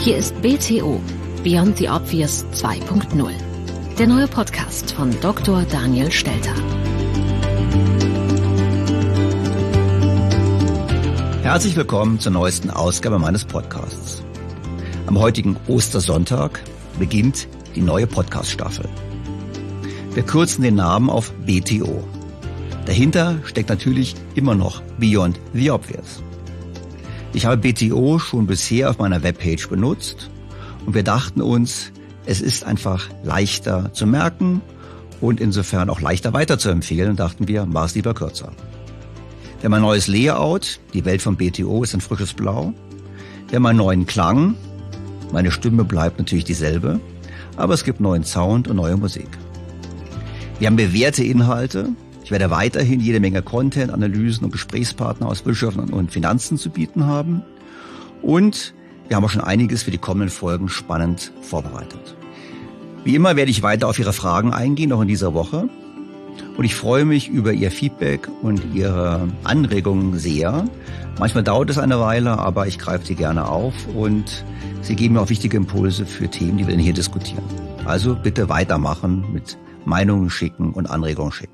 Hier ist BTO, Beyond the Obvious 2.0. Der neue Podcast von Dr. Daniel Stelter. Herzlich willkommen zur neuesten Ausgabe meines Podcasts. Am heutigen Ostersonntag beginnt die neue Podcast-Staffel. Wir kürzen den Namen auf BTO. Dahinter steckt natürlich immer noch Beyond the Obvious. Ich habe BTO schon bisher auf meiner Webpage benutzt und wir dachten uns, es ist einfach leichter zu merken und insofern auch leichter weiterzuempfehlen und dachten wir, mach es lieber kürzer. Wir haben ein neues Layout, die Welt von BTO ist ein frisches Blau. Wir haben einen neuen Klang, meine Stimme bleibt natürlich dieselbe, aber es gibt neuen Sound und neue Musik. Wir haben bewährte Inhalte. Ich werde weiterhin jede Menge Content, Analysen und Gesprächspartner aus Wirtschaft und Finanzen zu bieten haben. Und wir haben auch schon einiges für die kommenden Folgen spannend vorbereitet. Wie immer werde ich weiter auf Ihre Fragen eingehen, auch in dieser Woche. Und ich freue mich über Ihr Feedback und Ihre Anregungen sehr. Manchmal dauert es eine Weile, aber ich greife sie gerne auf und Sie geben mir auch wichtige Impulse für Themen, die wir hier diskutieren. Also bitte weitermachen, mit Meinungen schicken und Anregungen schicken.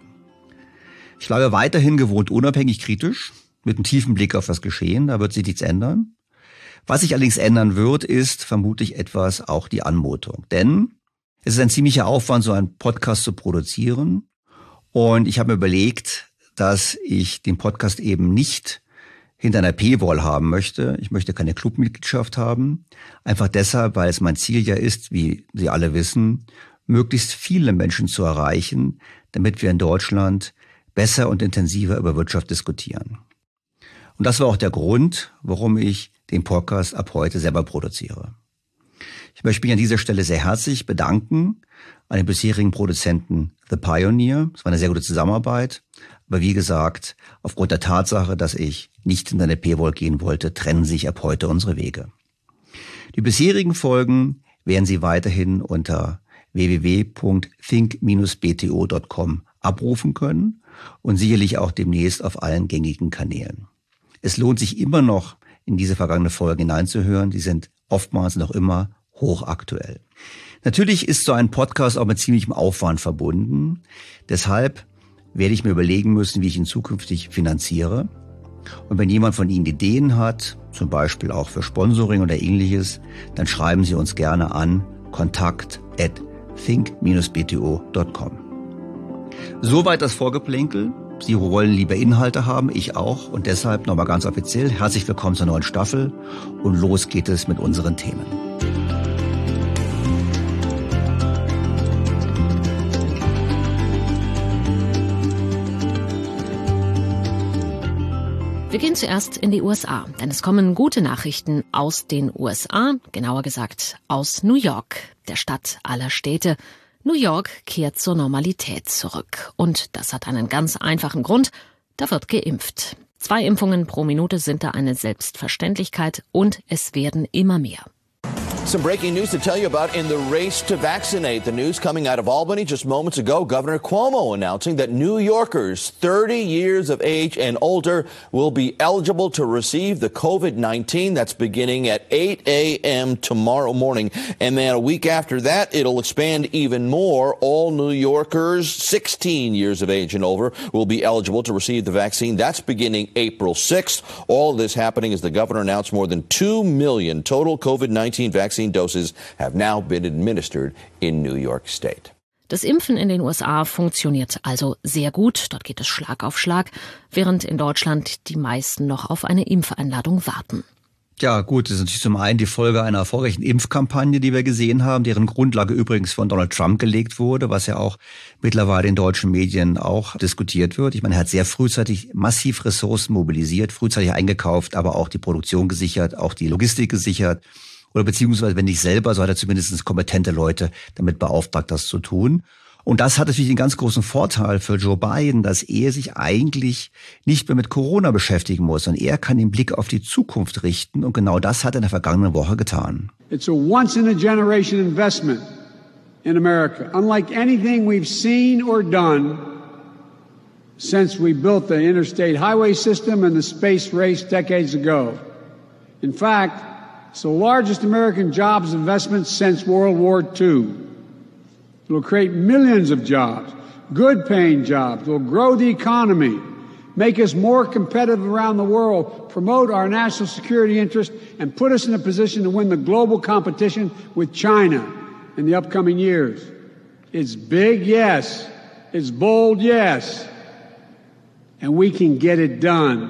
Ich bleibe weiterhin gewohnt unabhängig kritisch, mit einem tiefen Blick auf das Geschehen, da wird sich nichts ändern. Was sich allerdings ändern wird, ist vermutlich etwas auch die Anmutung. Denn es ist ein ziemlicher Aufwand, so einen Podcast zu produzieren. Und ich habe mir überlegt, dass ich den Podcast eben nicht hinter einer Paywall haben möchte. Ich möchte keine Clubmitgliedschaft haben. Einfach deshalb, weil es mein Ziel ja ist, wie Sie alle wissen, möglichst viele Menschen zu erreichen, damit wir in Deutschland besser und intensiver über Wirtschaft diskutieren. Und das war auch der Grund, warum ich den Podcast ab heute selber produziere. Ich möchte mich an dieser Stelle sehr herzlich bedanken an den bisherigen Produzenten The Pioneer. Es war eine sehr gute Zusammenarbeit. Aber wie gesagt, aufgrund der Tatsache, dass ich nicht hinter eine Paywall gehen wollte, trennen sich ab heute unsere Wege. Die bisherigen Folgen werden Sie weiterhin unter www.think-bto.com abrufen können und sicherlich auch demnächst auf allen gängigen Kanälen. Es lohnt sich immer noch, in diese vergangene Folge hineinzuhören. Die sind oftmals noch immer hochaktuell. Natürlich ist so ein Podcast auch mit ziemlichem Aufwand verbunden. Deshalb werde ich mir überlegen müssen, wie ich ihn zukünftig finanziere. Und wenn jemand von Ihnen Ideen hat, zum Beispiel auch für Sponsoring oder Ähnliches, dann schreiben Sie uns gerne an kontakt@think-bto.com. Soweit das Vorgeplänkel. Sie wollen lieber Inhalte haben, ich auch. Und deshalb nochmal ganz offiziell herzlich willkommen zur neuen Staffel. Und los geht es mit unseren Themen. Wir gehen zuerst in die USA, denn es kommen gute Nachrichten aus den USA, genauer gesagt aus New York, der Stadt aller Städte. New York kehrt zur Normalität zurück. Und das hat einen ganz einfachen Grund. Da wird geimpft. 2 Impfungen pro Minute sind da eine Selbstverständlichkeit und es werden immer mehr. Some breaking news to tell you about in the race to vaccinate. The news coming out of Albany just moments ago. Governor Cuomo announcing that New Yorkers 30 years of age and older will be eligible to receive the COVID-19. That's beginning at 8 a.m. tomorrow morning. And then a week after that, it'll expand even more. All New Yorkers 16 years of age and over will be eligible to receive the vaccine. That's beginning April 6th. All of this happening as the governor announced more than 2 million total COVID-19 vaccine doses have now been administered in New York State. Das Impfen in den USA funktioniert also sehr gut. Dort geht es Schlag auf Schlag, während in Deutschland die meisten noch auf eine Impfeinladung warten. Ja gut, das ist natürlich zum einen die Folge einer erfolgreichen Impfkampagne, die wir gesehen haben, deren Grundlage übrigens von Donald Trump gelegt wurde, was ja auch mittlerweile in deutschen Medien auch diskutiert wird. Ich meine, er hat sehr frühzeitig massiv Ressourcen mobilisiert, frühzeitig eingekauft, aber auch die Produktion gesichert, auch die Logistik gesichert. Oder beziehungsweise, wenn nicht selber, so hat er zumindest kompetente Leute damit beauftragt, das zu tun. Und das hat natürlich einen ganz großen Vorteil für Joe Biden, dass er sich eigentlich nicht mehr mit Corona beschäftigen muss. Und er kann den Blick auf die Zukunft richten. Und genau das hat er in der vergangenen Woche getan. It's a once-in-a-generation investment in America, unlike anything we've seen or done since we built the interstate highway system and the space race decades ago. In fact, It's the largest American jobs investment since World War II. It will create millions of jobs, good-paying jobs. It will grow the economy, make us more competitive around the world, promote our national security interest, and put us in a position to win the global competition with China in the upcoming years. It's big, yes. It's bold, yes. And we can get it done.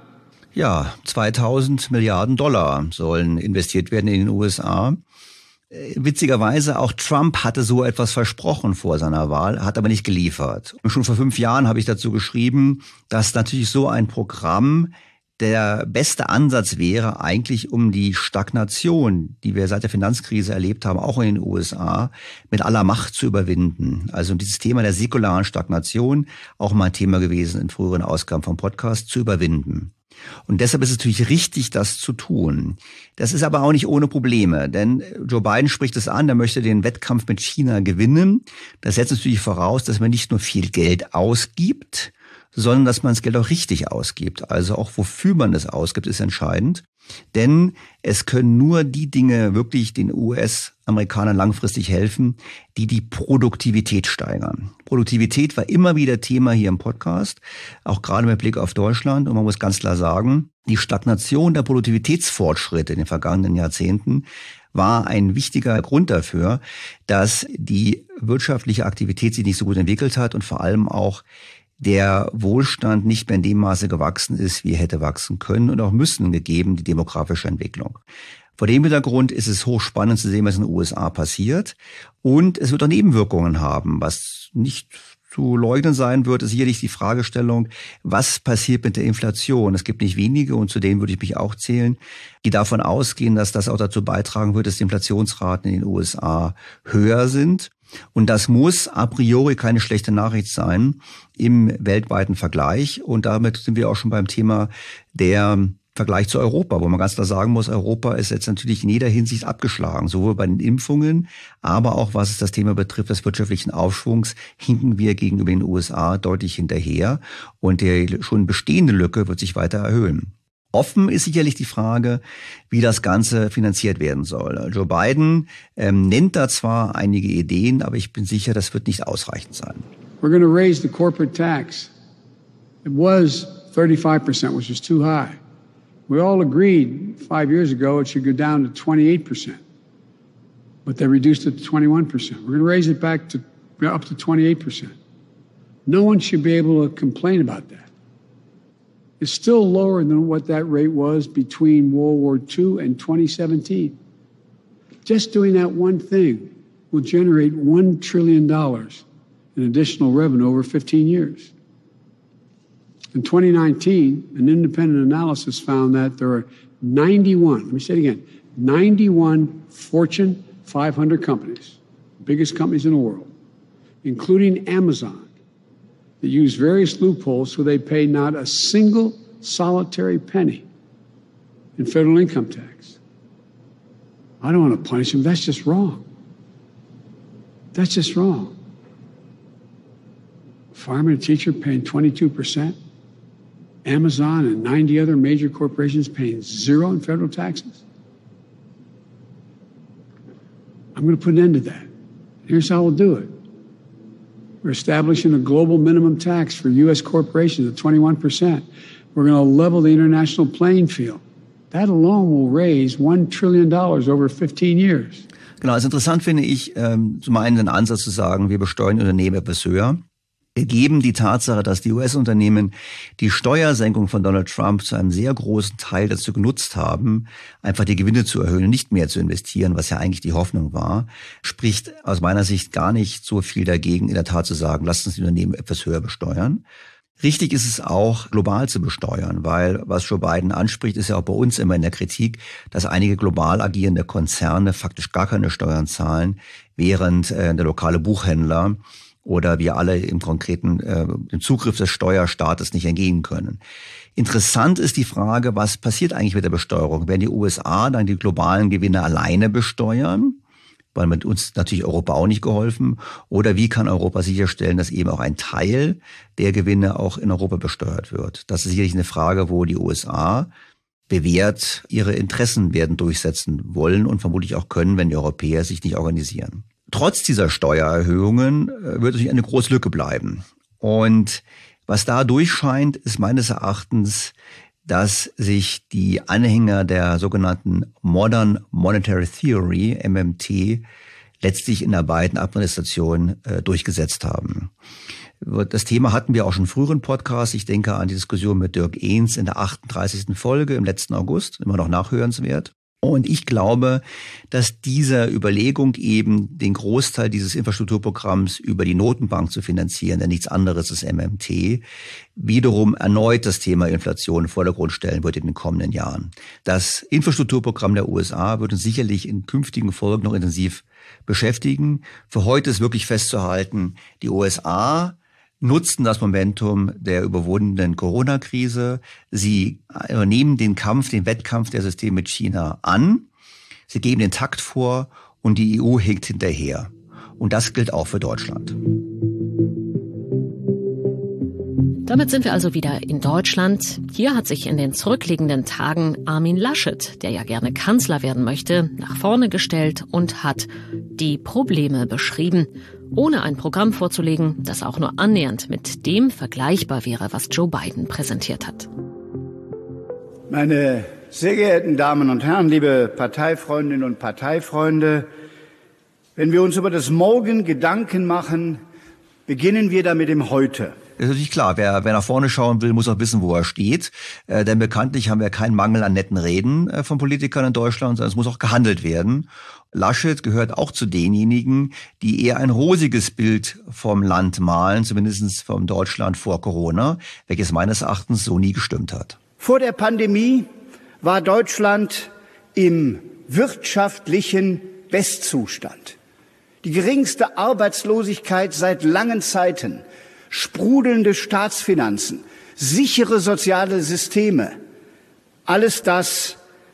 Ja, 2000 Milliarden Dollar sollen investiert werden in den USA. Witzigerweise, auch Trump hatte so etwas versprochen vor seiner Wahl, hat aber nicht geliefert. Und schon vor 5 Jahren habe ich dazu geschrieben, dass natürlich so ein Programm der beste Ansatz wäre, eigentlich um die Stagnation, die wir seit der Finanzkrise erlebt haben, auch in den USA, mit aller Macht zu überwinden. Also dieses Thema der säkularen Stagnation, auch mal ein Thema gewesen in früheren Ausgaben vom Podcast, zu überwinden. Und deshalb ist es natürlich richtig, das zu tun. Das ist aber auch nicht ohne Probleme, denn Joe Biden spricht es an, er möchte den Wettkampf mit China gewinnen. Das setzt natürlich voraus, dass man nicht nur viel Geld ausgibt, sondern dass man das Geld auch richtig ausgibt. Also auch wofür man es ausgibt, ist entscheidend. Denn es können nur die Dinge wirklich den US-Amerikanern langfristig helfen, die Produktivität steigern. Produktivität war immer wieder Thema hier im Podcast, auch gerade mit Blick auf Deutschland. Und man muss ganz klar sagen, die Stagnation der Produktivitätsfortschritte in den vergangenen Jahrzehnten war ein wichtiger Grund dafür, dass die wirtschaftliche Aktivität sich nicht so gut entwickelt hat und vor allem auch der Wohlstand nicht mehr in dem Maße gewachsen ist, wie er hätte wachsen können und auch müssen, gegeben die demografische Entwicklung. Vor dem Hintergrund ist es hochspannend zu sehen, was in den USA passiert. Und es wird auch Nebenwirkungen haben. Was nicht zu leugnen sein wird, ist sicherlich die Fragestellung, was passiert mit der Inflation? Es gibt nicht wenige, und zu denen würde ich mich auch zählen, die davon ausgehen, dass das auch dazu beitragen wird, dass die Inflationsraten in den USA höher sind. Und das muss a priori keine schlechte Nachricht sein im weltweiten Vergleich. Und damit sind wir auch schon beim Thema der Vergleich zu Europa, wo man ganz klar sagen muss, Europa ist jetzt natürlich in jeder Hinsicht abgeschlagen, sowohl bei den Impfungen, aber auch was es das Thema betrifft, des wirtschaftlichen Aufschwungs, hinken wir gegenüber den USA deutlich hinterher. Und die schon bestehende Lücke wird sich weiter erhöhen. Offen ist sicherlich die Frage, wie das Ganze finanziert werden soll. Joe Biden nennt da zwar einige Ideen, aber ich bin sicher, das wird nicht ausreichend sein. We're going to raise the corporate tax. It was 35%, which is too high. We all agreed 5 years ago it should go down to 28%, but they reduced it to 21%. We're going to raise it back to up to 28%. No one should be able to complain about that. It's still lower than what that rate was between World War II and 2017. Just doing that one thing will generate $1 trillion in additional revenue over 15 years. In 2019, an independent analysis found that there are 91, let me say it again, 91 Fortune 500 companies, biggest companies in the world, including Amazon, that use various loopholes so they pay not a single solitary penny in federal income tax. I don't want to punish them. That's just wrong. That's just wrong. Farmer and teacher paying 22%. Amazon and 90 other major corporations paying 0 in federal taxes. I'm going to put an end to that. Here's how we'll do it. We're establishing a global minimum tax for U.S. corporations at 21%. We're going to level the international playing field. That alone will raise $1 trillion over 15 years. Genau, also interessant finde ich, zum einen den Ansatz zu sagen, wir besteuern Unternehmen etwas höher. Geben die Tatsache, dass die US-Unternehmen die Steuersenkung von Donald Trump zu einem sehr großen Teil dazu genutzt haben, einfach die Gewinne zu erhöhen und nicht mehr zu investieren, was ja eigentlich die Hoffnung war, spricht aus meiner Sicht gar nicht so viel dagegen, in der Tat zu sagen, lasst uns die Unternehmen etwas höher besteuern. Richtig ist es auch, global zu besteuern, weil was Joe Biden anspricht, ist ja auch bei uns immer in der Kritik, dass einige global agierende Konzerne faktisch gar keine Steuern zahlen, während der lokale Buchhändler oder wir alle im konkreten dem Zugriff des Steuerstaates nicht entgehen können. Interessant ist die Frage, was passiert eigentlich mit der Besteuerung? Werden die USA dann die globalen Gewinne alleine besteuern? Weil mit uns natürlich Europa auch nicht geholfen. Oder wie kann Europa sicherstellen, dass eben auch ein Teil der Gewinne auch in Europa besteuert wird? Das ist sicherlich eine Frage, wo die USA bewährt ihre Interessen werden durchsetzen wollen und vermutlich auch können, wenn die Europäer sich nicht organisieren. Trotz dieser Steuererhöhungen wird natürlich eine große Lücke bleiben. Und was da durchscheint, ist meines Erachtens, dass sich die Anhänger der sogenannten Modern Monetary Theory, MMT, letztlich in der beiden Administrationen durchgesetzt haben. Das Thema hatten wir auch schon in früheren Podcasts. Ich denke an die Diskussion mit Dirk Ehns in der 38. Folge im letzten August, immer noch nachhörenswert. Und ich glaube, dass diese Überlegung eben den Großteil dieses Infrastrukturprogramms über die Notenbank zu finanzieren, denn nichts anderes ist MMT, wiederum erneut das Thema Inflation in den Vordergrund stellen wird in den kommenden Jahren. Das Infrastrukturprogramm der USA wird uns sicherlich in künftigen Folgen noch intensiv beschäftigen. Für heute ist wirklich festzuhalten, die USA nutzten das Momentum der überwundenen Corona-Krise. Sie nehmen den Wettkampf der Systeme mit China an. Sie geben den Takt vor und die EU hinkt hinterher. Und das gilt auch für Deutschland. Damit sind wir also wieder in Deutschland. Hier hat sich in den zurückliegenden Tagen Armin Laschet, der ja gerne Kanzler werden möchte, nach vorne gestellt und hat die Probleme beschrieben, ohne ein Programm vorzulegen, das auch nur annähernd mit dem vergleichbar wäre, was Joe Biden präsentiert hat. Meine sehr geehrten Damen und Herren, liebe Parteifreundinnen und Parteifreunde, wenn wir uns über das Morgen Gedanken machen, beginnen wir damit im Heute. Das ist natürlich klar, wer nach vorne schauen will, muss auch wissen, wo er steht. Denn bekanntlich haben wir keinen Mangel an netten Reden von Politikern in Deutschland, sondern es muss auch gehandelt werden. Laschet gehört auch zu denjenigen, die eher ein rosiges Bild vom Land malen, zumindest vom Deutschland vor Corona, welches meines Erachtens so nie gestimmt hat. Vor der Pandemie war Deutschland im wirtschaftlichen Bestzustand. Die geringste Arbeitslosigkeit seit langen Zeiten, sprudelnde Staatsfinanzen, sichere soziale Systeme. Alles das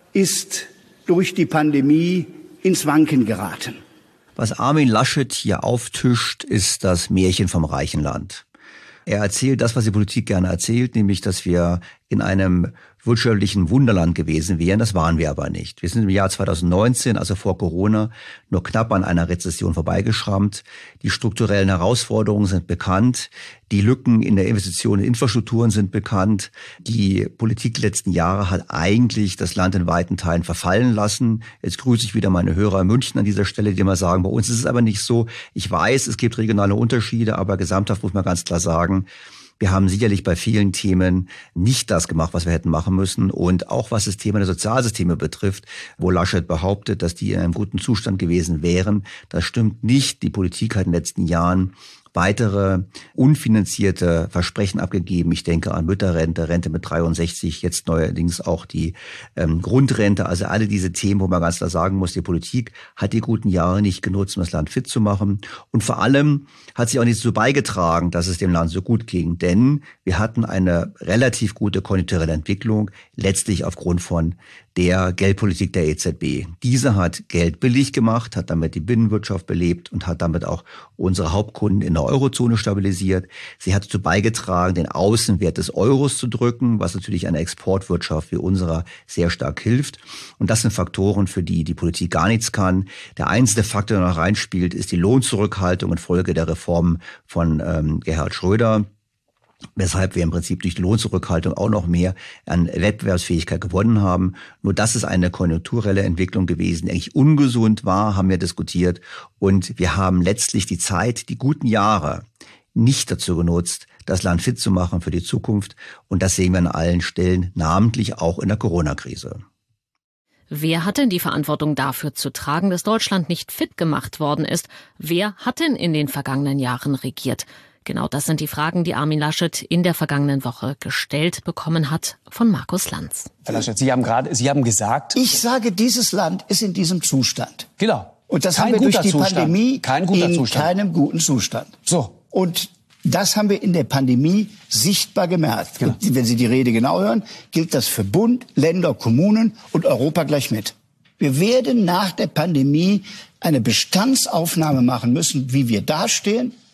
ist durch die Pandemie ins Wanken geraten. Was Armin Laschet hier auftischt, ist das Märchen vom reichen Land. Er erzählt das, was die Politik gerne erzählt, nämlich, dass wir in einem wirtschaftlichen Wunderland gewesen wären. Das waren wir aber nicht. Wir sind im Jahr 2019, also vor Corona, nur knapp an einer Rezession vorbeigeschrammt. Die strukturellen Herausforderungen sind bekannt. Die Lücken in der Investition in Infrastrukturen sind bekannt. Die Politik der letzten Jahre hat eigentlich das Land in weiten Teilen verfallen lassen. Jetzt grüße ich wieder meine Hörer in München an dieser Stelle, die mal sagen, bei uns ist es aber nicht so. Ich weiß, es gibt regionale Unterschiede, aber gesamthaft muss man ganz klar sagen, wir haben sicherlich bei vielen Themen nicht das gemacht, was wir hätten machen müssen. Und auch was das Thema der Sozialsysteme betrifft, wo Laschet behauptet, dass die in einem guten Zustand gewesen wären, das stimmt nicht. Die Politik hat in den letzten Jahren weitere unfinanzierte Versprechen abgegeben. Ich denke an Mütterrente, Rente mit 63, jetzt neuerdings auch die Grundrente. Also alle diese Themen, wo man ganz klar sagen muss, die Politik hat die guten Jahre nicht genutzt, um das Land fit zu machen. Und vor allem hat sie auch nicht dazu beigetragen, dass es dem Land so gut ging. Denn wir hatten eine relativ gute konjunkturelle Entwicklung, letztlich aufgrund von der Geldpolitik der EZB. Diese hat Geld billig gemacht, hat damit die Binnenwirtschaft belebt und hat damit auch unsere Hauptkunden in der Eurozone stabilisiert. Sie hat dazu beigetragen, den Außenwert des Euros zu drücken, was natürlich einer Exportwirtschaft wie unserer sehr stark hilft. Und das sind Faktoren, für die die Politik gar nichts kann. Der einzige Faktor, der noch reinspielt, ist die Lohnzurückhaltung infolge der Reformen von Gerhard Schröder, weshalb wir im Prinzip durch die Lohnzurückhaltung auch noch mehr an Wettbewerbsfähigkeit gewonnen haben. Nur das ist eine konjunkturelle Entwicklung gewesen, die eigentlich ungesund war, haben wir diskutiert. Und wir haben letztlich die Zeit, die guten Jahre, nicht dazu genutzt, das Land fit zu machen für die Zukunft. Und das sehen wir an allen Stellen, namentlich auch in der Corona-Krise. Wer hat denn die Verantwortung dafür zu tragen, dass Deutschland nicht fit gemacht worden ist? Wer hat denn in den vergangenen Jahren regiert? Genau das sind die Fragen, die Armin Laschet in der vergangenen Woche gestellt bekommen hat von Markus Lanz. Herr Laschet, Sie haben gesagt... Ich sage, dieses Land ist in diesem Zustand. Genau. Und das haben wir durch die Pandemie in keinem guten Zustand. So. Und das haben wir in der Pandemie sichtbar gemerkt. Genau. Und wenn Sie die Rede genau hören, gilt das für Bund, Länder, Kommunen und Europa gleich mit. Wir werden nach der Pandemie eine Bestandsaufnahme machen müssen, wie wir dastehen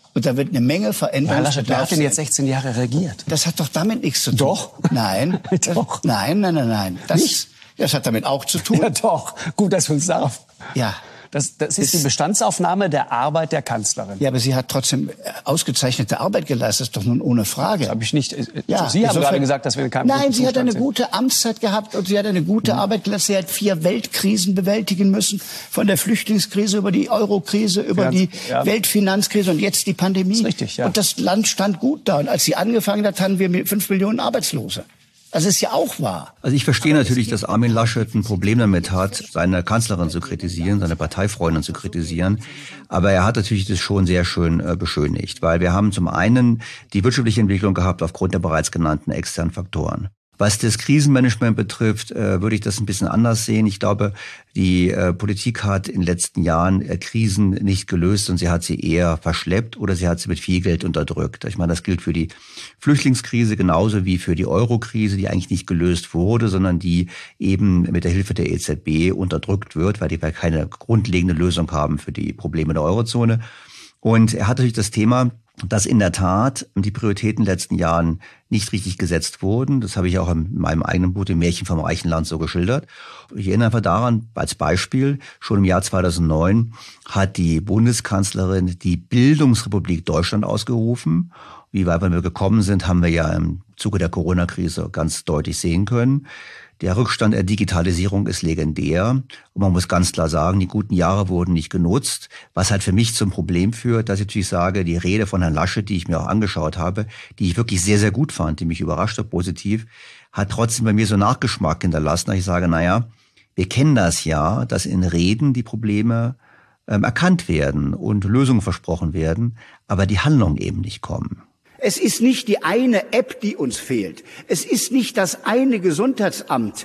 Und da wird eine Menge Veränderungsbedarf. Herr Laschet, wer hat denn jetzt 16 Jahre regiert? Das hat doch damit nichts zu tun. Doch. Nein. Doch. Nein. Das hat damit auch zu tun. Ja doch, gut, dass wir uns darauf... Ja. Das ist die Bestandsaufnahme der Arbeit der Kanzlerin. Ja, aber sie hat trotzdem ausgezeichnete Arbeit geleistet, das ist doch nun ohne Frage. Das habe ich nicht. Ja, Sie haben gerade gesagt, dass wir in keinem guten Nein, sie hat eine Zustand gute Amtszeit gehabt und sie hat eine gute Arbeit geleistet. Sie hat 4 Weltkrisen bewältigen müssen, von der Flüchtlingskrise über die Eurokrise, über die Weltfinanzkrise und jetzt die Pandemie. Das ist richtig, ja. Und das Land stand gut da. Und als sie angefangen hat, hatten wir 5 Millionen Arbeitslose. Das ist ja auch wahr. Also ich verstehe natürlich, dass Armin Laschet ein Problem damit hat, seine Kanzlerin zu kritisieren, seine Parteifreundin zu kritisieren. Aber er hat natürlich das schon sehr schön beschönigt, weil wir haben zum einen die wirtschaftliche Entwicklung gehabt aufgrund der bereits genannten externen Faktoren. Was das Krisenmanagement betrifft, würde ich das ein bisschen anders sehen. Ich glaube, die Politik hat in den letzten Jahren Krisen nicht gelöst und sie hat sie eher verschleppt oder sie hat sie mit viel Geld unterdrückt. Ich meine, das gilt für die Flüchtlingskrise genauso wie für die Euro-Krise, die eigentlich nicht gelöst wurde, sondern die eben mit der Hilfe der EZB unterdrückt wird, weil die keine grundlegende Lösung haben für die Probleme der Eurozone. Und er hat natürlich das Thema, dass in der Tat die Prioritäten in den letzten Jahren nicht richtig gesetzt wurden. Das habe ich auch in meinem eigenen Buch, dem Märchen vom reichen Land, so geschildert. Ich erinnere einfach daran, als Beispiel, schon im Jahr 2009 hat die Bundeskanzlerin die Bildungsrepublik Deutschland ausgerufen. Wie weit wir gekommen sind, haben wir ja im Zuge der Corona-Krise ganz deutlich sehen können. Der Rückstand der Digitalisierung ist legendär. Und man muss ganz klar sagen, die guten Jahre wurden nicht genutzt. Was halt für mich zum Problem führt, dass ich natürlich sage, die Rede von Herrn Laschet, die ich mir auch angeschaut habe, die ich wirklich sehr, sehr gut fand, die mich überrascht hat, positiv, hat trotzdem bei mir so Nachgeschmack hinterlassen, dass ich sage, naja, wir kennen das ja, dass in Reden die Probleme erkannt werden und Lösungen versprochen werden, aber die Handlungen eben nicht kommen. Es ist nicht die eine App, die uns fehlt. Es ist nicht das eine Gesundheitsamt,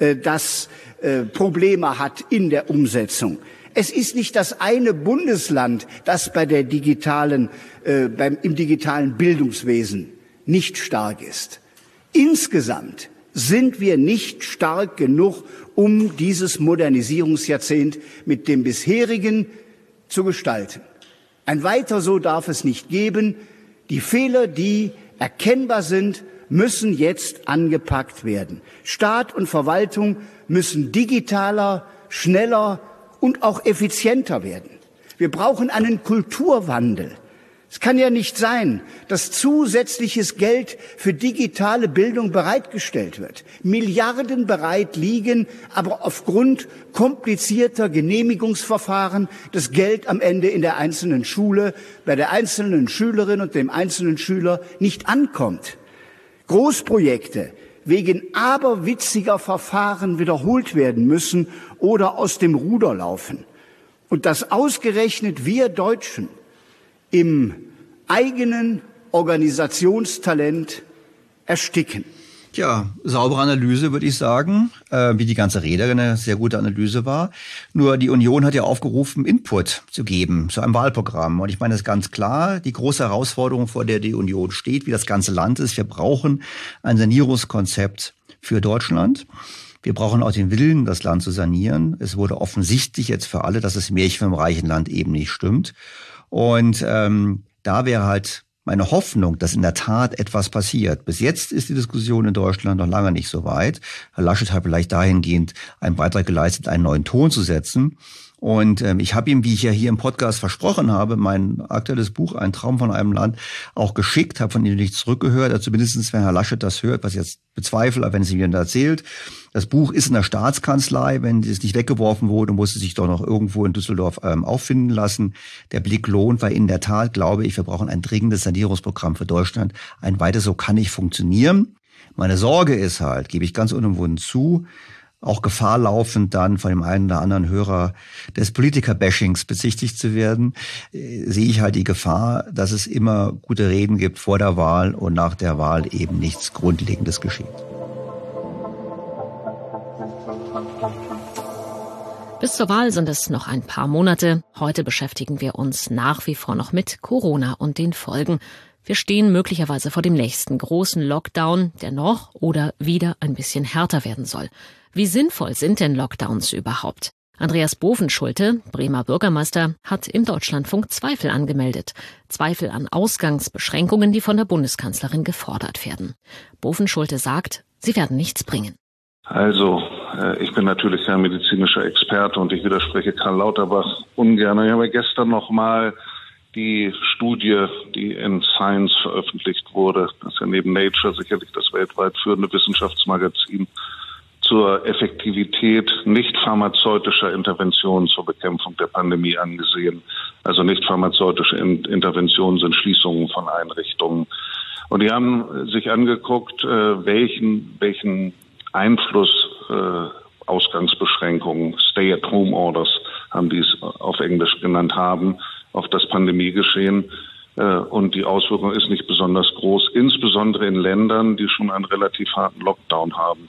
das Probleme hat in der Umsetzung. Es ist nicht das eine Bundesland, das bei der im digitalen Bildungswesen nicht stark ist. Insgesamt sind wir nicht stark genug, um dieses Modernisierungsjahrzehnt mit dem bisherigen zu gestalten. Ein Weiter so darf es nicht geben. Die Fehler, die erkennbar sind, müssen jetzt angepackt werden. Staat und Verwaltung müssen digitaler, schneller und auch effizienter werden. Wir brauchen einen Kulturwandel. Es kann ja nicht sein, dass zusätzliches Geld für digitale Bildung bereitgestellt wird. Milliarden bereit liegen, aber aufgrund komplizierter Genehmigungsverfahren das Geld am Ende in der einzelnen Schule, bei der einzelnen Schülerin und dem einzelnen Schüler nicht ankommt. Großprojekte wegen aberwitziger Verfahren wiederholt werden müssen oder aus dem Ruder laufen. Und dass ausgerechnet wir Deutschen im eigenen Organisationstalent ersticken. Ja, saubere Analyse, würde ich sagen, wie die ganze Rede eine sehr gute Analyse war. Nur die Union hat ja aufgerufen, Input zu geben zu einem Wahlprogramm. Und ich meine, das ist ganz klar, die große Herausforderung, vor der die Union steht, wie das ganze Land ist. Wir brauchen ein Sanierungskonzept für Deutschland. Wir brauchen auch den Willen, das Land zu sanieren. Es wurde offensichtlich jetzt für alle, dass das Märchen vom reichen Land eben nicht stimmt. Und da wäre halt meine Hoffnung, dass in der Tat etwas passiert. Bis jetzt ist die Diskussion in Deutschland noch lange nicht so weit. Herr Laschet hat vielleicht dahingehend einen Beitrag geleistet, einen neuen Ton zu setzen. Und ich habe ihm, wie ich ja hier im Podcast versprochen habe, mein aktuelles Buch Ein Traum von einem Land auch geschickt, habe von ihm nichts zurückgehört. Also zumindest, wenn Herr Laschet das hört, was ich jetzt bezweifle, aber wenn es ihm wieder erzählt. Das Buch ist in der Staatskanzlei, wenn es nicht weggeworfen wurde, muss es sich doch noch irgendwo in Düsseldorf auffinden lassen. Der Blick lohnt, weil in der Tat, glaube ich, wir brauchen ein dringendes Sanierungsprogramm für Deutschland. Ein weiter so kann nicht funktionieren. Meine Sorge ist halt, gebe ich ganz unumwunden zu, auch Gefahr laufend dann von dem einen oder anderen Hörer des Politiker-Bashings bezichtigt zu werden, sehe ich halt die Gefahr, dass es immer gute Reden gibt vor der Wahl und nach der Wahl eben nichts Grundlegendes geschieht. Bis zur Wahl sind es noch ein paar Monate. Heute beschäftigen wir uns nach wie vor noch mit Corona und den Folgen. Wir stehen möglicherweise vor dem nächsten großen Lockdown, der noch oder wieder ein bisschen härter werden soll. Wie sinnvoll sind denn Lockdowns überhaupt? Andreas Bovenschulte, Bremer Bürgermeister, hat im Deutschlandfunk Zweifel angemeldet. Zweifel an Ausgangsbeschränkungen, die von der Bundeskanzlerin gefordert werden. Bovenschulte sagt, sie werden nichts bringen. Also, ich bin natürlich kein medizinischer Experte und ich widerspreche Karl Lauterbach ungern. Ich habe gestern nochmal die Studie, die in Science veröffentlicht wurde, das ist ja neben Nature sicherlich das weltweit führende Wissenschaftsmagazin, zur Effektivität nicht pharmazeutischer Interventionen zur Bekämpfung der Pandemie angesehen. Also nicht pharmazeutische Interventionen sind Schließungen von Einrichtungen. Und die haben sich angeguckt, welchen Einfluss Ausgangsbeschränkungen, Stay-at-Home-Orders, haben die es auf Englisch genannt haben, auf das Pandemiegeschehen. Und die Auswirkung ist nicht besonders groß, insbesondere in Ländern, die schon einen relativ harten Lockdown haben.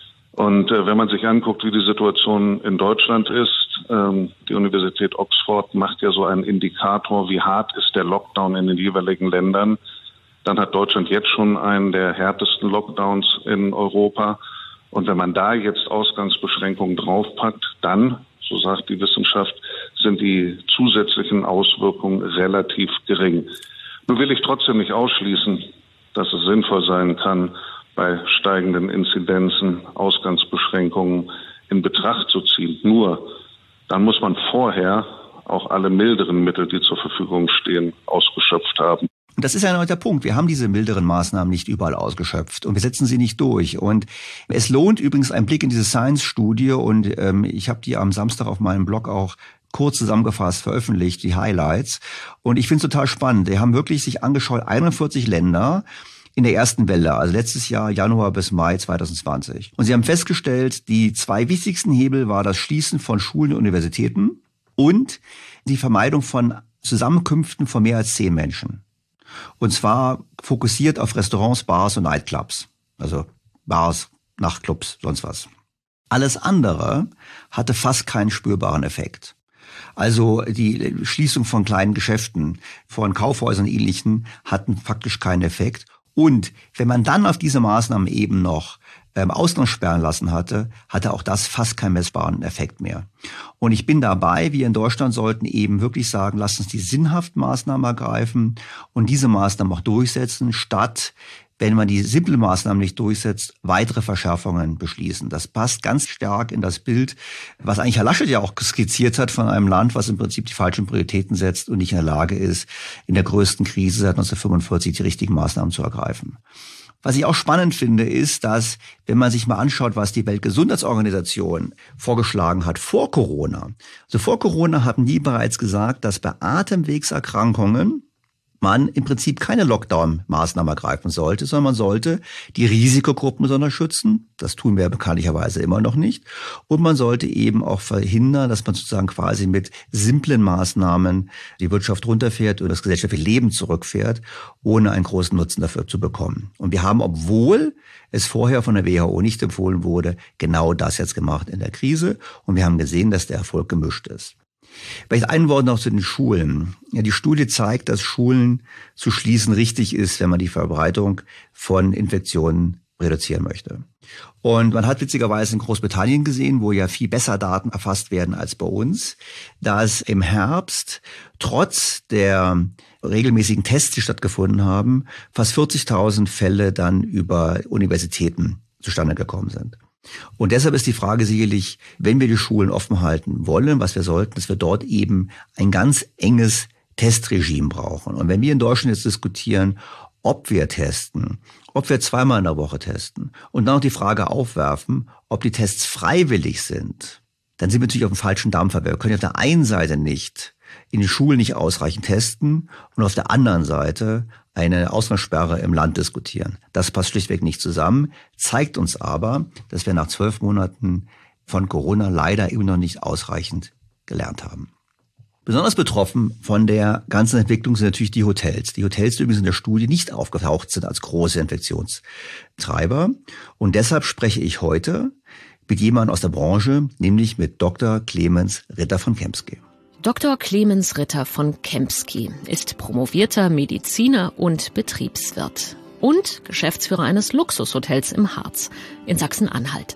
Und wenn man sich anguckt, wie die Situation in Deutschland ist, die Universität Oxford macht ja so einen Indikator, wie hart ist der Lockdown in den jeweiligen Ländern. Dann hat Deutschland jetzt schon einen der härtesten Lockdowns in Europa. Und wenn man da jetzt Ausgangsbeschränkungen draufpackt, dann, so sagt die Wissenschaft, sind die zusätzlichen Auswirkungen relativ gering. Nun will ich trotzdem nicht ausschließen, dass es sinnvoll sein kann, bei steigenden Inzidenzen Ausgangsbeschränkungen in Betracht zu ziehen. Nur, dann muss man vorher auch alle milderen Mittel, die zur Verfügung stehen, ausgeschöpft haben. Und das ist ja genau der Punkt. Wir haben diese milderen Maßnahmen nicht überall ausgeschöpft und wir setzen sie nicht durch. Und es lohnt übrigens ein Blick in diese Science-Studie und ich habe die am Samstag auf meinem Blog auch kurz zusammengefasst veröffentlicht, die Highlights. Und ich finde es total spannend. Die haben wirklich sich angeschaut, 41 Länder in der ersten Welle, also letztes Jahr Januar bis Mai 2020. Und sie haben festgestellt, die zwei wichtigsten Hebel war das Schließen von Schulen und Universitäten und die Vermeidung von Zusammenkünften von mehr als 10 Menschen. Und zwar fokussiert auf Restaurants, Bars und Nightclubs. Also Bars, Nachtclubs, sonst was. Alles andere hatte fast keinen spürbaren Effekt. Also die Schließung von kleinen Geschäften, von Kaufhäusern und Ähnlichen hatten faktisch keinen Effekt. Und wenn man dann auf diese Maßnahmen eben noch Ausgangssperren lassen hatte auch das fast keinen messbaren Effekt mehr. Und ich bin dabei, wir in Deutschland sollten eben wirklich sagen, lasst uns die sinnhaften Maßnahmen ergreifen und diese Maßnahmen auch durchsetzen, statt, wenn man die simplen Maßnahmen nicht durchsetzt, weitere Verschärfungen beschließen. Das passt ganz stark in das Bild, was eigentlich Herr Laschet ja auch skizziert hat von einem Land, was im Prinzip die falschen Prioritäten setzt und nicht in der Lage ist, in der größten Krise seit 1945 die richtigen Maßnahmen zu ergreifen. Was ich auch spannend finde, ist, dass, wenn man sich mal anschaut, was die Weltgesundheitsorganisation vorgeschlagen hat vor Corona. Also vor Corona haben die bereits gesagt, dass bei Atemwegserkrankungen man im Prinzip keine Lockdown-Maßnahmen ergreifen sollte, sondern man sollte die Risikogruppen besonders schützen. Das tun wir bekanntlicherweise immer noch nicht. Und man sollte eben auch verhindern, dass man sozusagen quasi mit simplen Maßnahmen die Wirtschaft runterfährt oder das gesellschaftliche Leben zurückfährt, ohne einen großen Nutzen dafür zu bekommen. Und wir haben, obwohl es vorher von der WHO nicht empfohlen wurde, genau das jetzt gemacht in der Krise. Und wir haben gesehen, dass der Erfolg gemischt ist. Vielleicht ein Wort noch zu den Schulen. Ja, die Studie zeigt, dass Schulen zu schließen richtig ist, wenn man die Verbreitung von Infektionen reduzieren möchte. Und man hat witzigerweise in Großbritannien gesehen, wo ja viel besser Daten erfasst werden als bei uns, dass im Herbst trotz der regelmäßigen Tests, die stattgefunden haben, fast 40.000 Fälle dann über Universitäten zustande gekommen sind. Und deshalb ist die Frage sicherlich, wenn wir die Schulen offen halten wollen, was wir sollten, dass wir dort eben ein ganz enges Testregime brauchen. Und wenn wir in Deutschland jetzt diskutieren, ob wir testen, ob wir zweimal in der Woche testen und dann noch die Frage aufwerfen, ob die Tests freiwillig sind, dann sind wir natürlich auf dem falschen Dampfer. Wir können ja auf der einen Seite nicht in den Schulen nicht ausreichend testen und auf der anderen Seite eine Ausgangssperre im Land diskutieren. Das passt schlichtweg nicht zusammen, zeigt uns aber, dass wir nach 12 Monaten von Corona leider immer noch nicht ausreichend gelernt haben. Besonders betroffen von der ganzen Entwicklung sind natürlich die Hotels. Die Hotels, die übrigens in der Studie nicht aufgetaucht sind als große Infektionstreiber. Und deshalb spreche ich heute mit jemandem aus der Branche, nämlich mit Dr. Clemens Ritter von Kempsky. Dr. Clemens Ritter von Kempsky ist promovierter Mediziner und Betriebswirt und Geschäftsführer eines Luxushotels im Harz in Sachsen-Anhalt.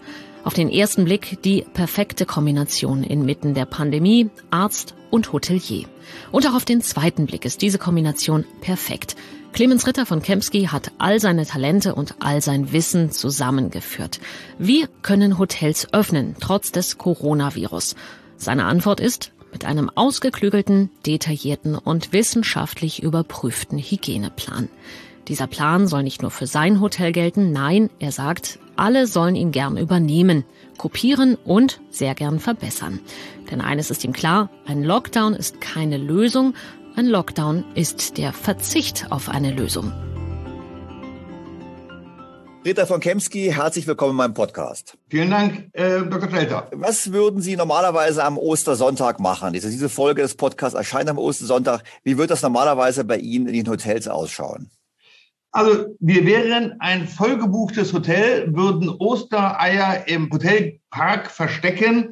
Auf den ersten Blick die perfekte Kombination inmitten der Pandemie, Arzt und Hotelier. Und auch auf den zweiten Blick ist diese Kombination perfekt. Clemens Ritter von Kempsky hat all seine Talente und all sein Wissen zusammengeführt. Wie können Hotels öffnen, trotz des Coronavirus? Seine Antwort ist: mit einem ausgeklügelten, detaillierten und wissenschaftlich überprüften Hygieneplan. Dieser Plan soll nicht nur für sein Hotel gelten, nein, er sagt, alle sollen ihn gern übernehmen, kopieren und sehr gern verbessern. Denn eines ist ihm klar, ein Lockdown ist keine Lösung, ein Lockdown ist der Verzicht auf eine Lösung. Ritter von Kempsky, herzlich willkommen in meinem Podcast. Vielen Dank, Dr. Stelter. Was würden Sie normalerweise am Ostersonntag machen? Diese Folge des Podcasts erscheint am Ostersonntag. Wie wird das normalerweise bei Ihnen in den Hotels ausschauen? Also wir wären ein vollgebuchtes Hotel, würden Ostereier im Hotelpark verstecken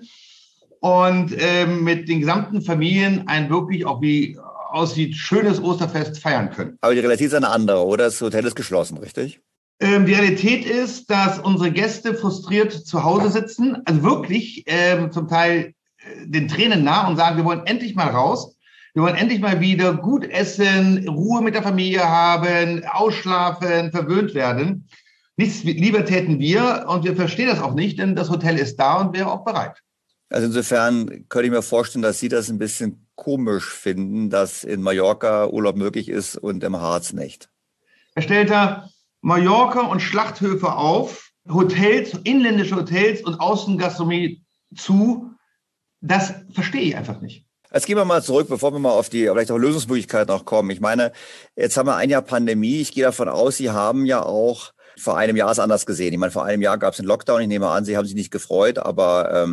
und mit den gesamten Familien ein wirklich, auch wie aussieht, schönes Osterfest feiern können. Aber die Realität ist eine andere, oder? Das Hotel ist geschlossen, richtig? Die Realität ist, dass unsere Gäste frustriert zu Hause sitzen, also wirklich zum Teil den Tränen nah und sagen, wir wollen endlich mal raus. Wir wollen endlich mal wieder gut essen, Ruhe mit der Familie haben, ausschlafen, verwöhnt werden. Nichts lieber täten wir und wir verstehen das auch nicht, denn das Hotel ist da und wäre auch bereit. Also insofern könnte ich mir vorstellen, dass Sie das ein bisschen komisch finden, dass in Mallorca Urlaub möglich ist und im Harz nicht. Herr Stelter, Mallorca und Schlachthöfe auf, Hotels, inländische Hotels und Außengastronomie zu, das verstehe ich einfach nicht. Jetzt gehen wir mal zurück, bevor wir mal auf die vielleicht auch Lösungsmöglichkeiten noch kommen. Ich meine, jetzt haben wir ein Jahr Pandemie. Ich gehe davon aus, Sie haben ja auch vor einem Jahr es anders gesehen. Ich meine, vor einem Jahr gab es einen Lockdown. Ich nehme an, Sie haben sich nicht gefreut. Aber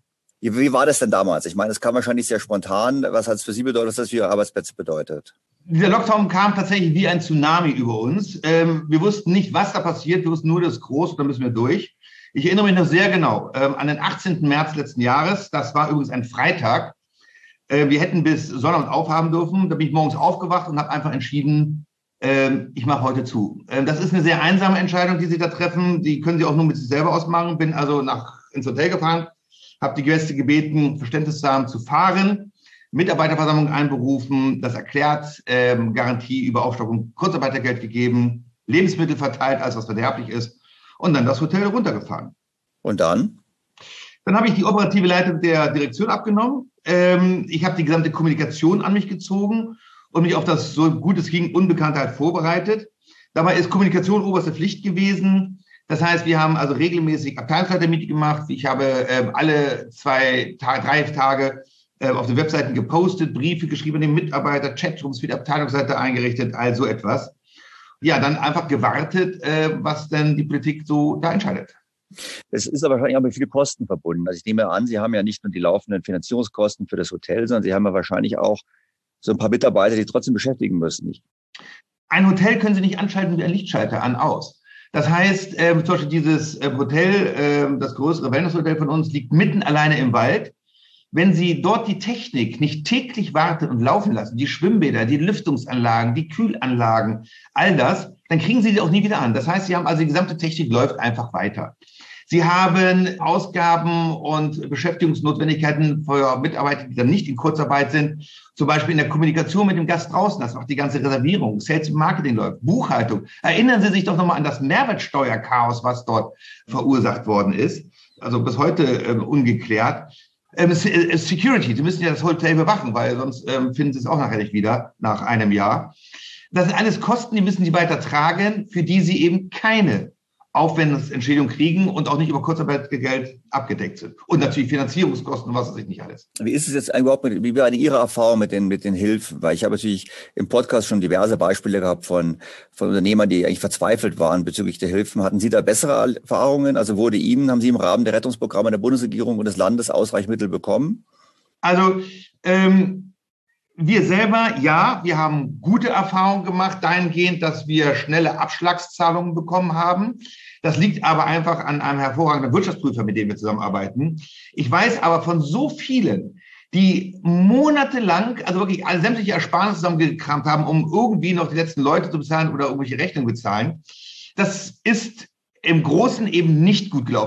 wie war das denn damals? Ich meine, es kam wahrscheinlich sehr spontan. Was hat es für Sie bedeutet, was das für Ihre Arbeitsplätze bedeutet? Dieser Lockdown kam tatsächlich wie ein Tsunami über uns. Wir wussten nicht, was da passiert. Wir wussten nur, das ist groß, da müssen wir durch. Ich erinnere mich noch sehr genau an den 18. März letzten Jahres. Das war übrigens ein Freitag. Wir hätten bis Sonnabend aufhaben dürfen. Da bin ich morgens aufgewacht und habe einfach entschieden, ich mache heute zu. Das ist eine sehr einsame Entscheidung, die Sie da treffen. Die können Sie auch nur mit sich selber ausmachen. Bin also ins Hotel gefahren, habe die Gäste gebeten, Verständnis zu haben, zu fahren. Mitarbeiterversammlung einberufen, das erklärt, Garantie über Aufstockung, Kurzarbeitergeld gegeben, Lebensmittel verteilt, alles was verderblich ist und dann das Hotel runtergefahren. Und dann? Dann habe ich die operative Leitung der Direktion abgenommen. Ich habe die gesamte Kommunikation an mich gezogen und mich auf das, so gut es ging, Unbekanntheit vorbereitet. Dabei ist Kommunikation oberste Pflicht gewesen. Das heißt, wir haben also regelmäßig Abteilungsleiter-Meeting gemacht. Ich habe alle 3 Tage auf den Webseiten gepostet, Briefe geschrieben an den Mitarbeiter, Chatrooms für die Abteilungsleiter eingerichtet, all so etwas. Ja, dann einfach gewartet, was denn die Politik so da entscheidet. Es ist aber wahrscheinlich auch mit vielen Kosten verbunden. Also ich nehme an, Sie haben ja nicht nur die laufenden Finanzierungskosten für das Hotel, sondern Sie haben ja wahrscheinlich auch so ein paar Mitarbeiter, die trotzdem beschäftigen müssen. Nicht? Ein Hotel können Sie nicht anschalten wie ein Lichtschalter an-aus. Das heißt, zum Beispiel dieses Hotel, das größere Wellnesshotel von uns, liegt mitten alleine im Wald. Wenn Sie dort die Technik nicht täglich warten und laufen lassen, die Schwimmbäder, die Lüftungsanlagen, die Kühlanlagen, all das, dann kriegen Sie auch nie wieder an. Das heißt, Sie haben also die gesamte Technik läuft einfach weiter. Sie haben Ausgaben und Beschäftigungsnotwendigkeiten für Mitarbeiter, die dann nicht in Kurzarbeit sind, zum Beispiel in der Kommunikation mit dem Gast draußen, das macht die ganze Reservierung, Sales und Marketing läuft, Buchhaltung. Erinnern Sie sich doch nochmal an das Mehrwertsteuerchaos, was dort verursacht worden ist, also bis heute ungeklärt. Security, Sie müssen ja das Hotel bewachen, weil sonst finden Sie es auch nachher nicht wieder, nach einem Jahr. Das sind alles Kosten, die müssen Sie weiter tragen, für die Sie eben keine Aufwendungsentschädigung kriegen und auch nicht über Kurzarbeitergeld abgedeckt sind. Und natürlich Finanzierungskosten, was weiß ich nicht alles. Wie ist es jetzt überhaupt wie war Ihre Erfahrung mit den Hilfen? Weil ich habe natürlich im Podcast schon diverse Beispiele gehabt von Unternehmern, die eigentlich verzweifelt waren bezüglich der Hilfen. Hatten Sie da bessere Erfahrungen? Also haben Sie im Rahmen der Rettungsprogramme der Bundesregierung und des Landes ausreichend Mittel bekommen? Also, wir selber, ja, wir haben gute Erfahrungen gemacht dahingehend, dass wir schnelle Abschlagszahlungen bekommen haben. Das liegt aber einfach an einem hervorragenden Wirtschaftsprüfer, mit dem wir zusammenarbeiten. Ich weiß aber von so vielen, die monatelang, also wirklich alle sämtliche Ersparnisse zusammengekramt haben, um irgendwie noch die letzten Leute zu bezahlen oder irgendwelche Rechnungen bezahlen. Das ist im Großen eben nicht gut gelaufen.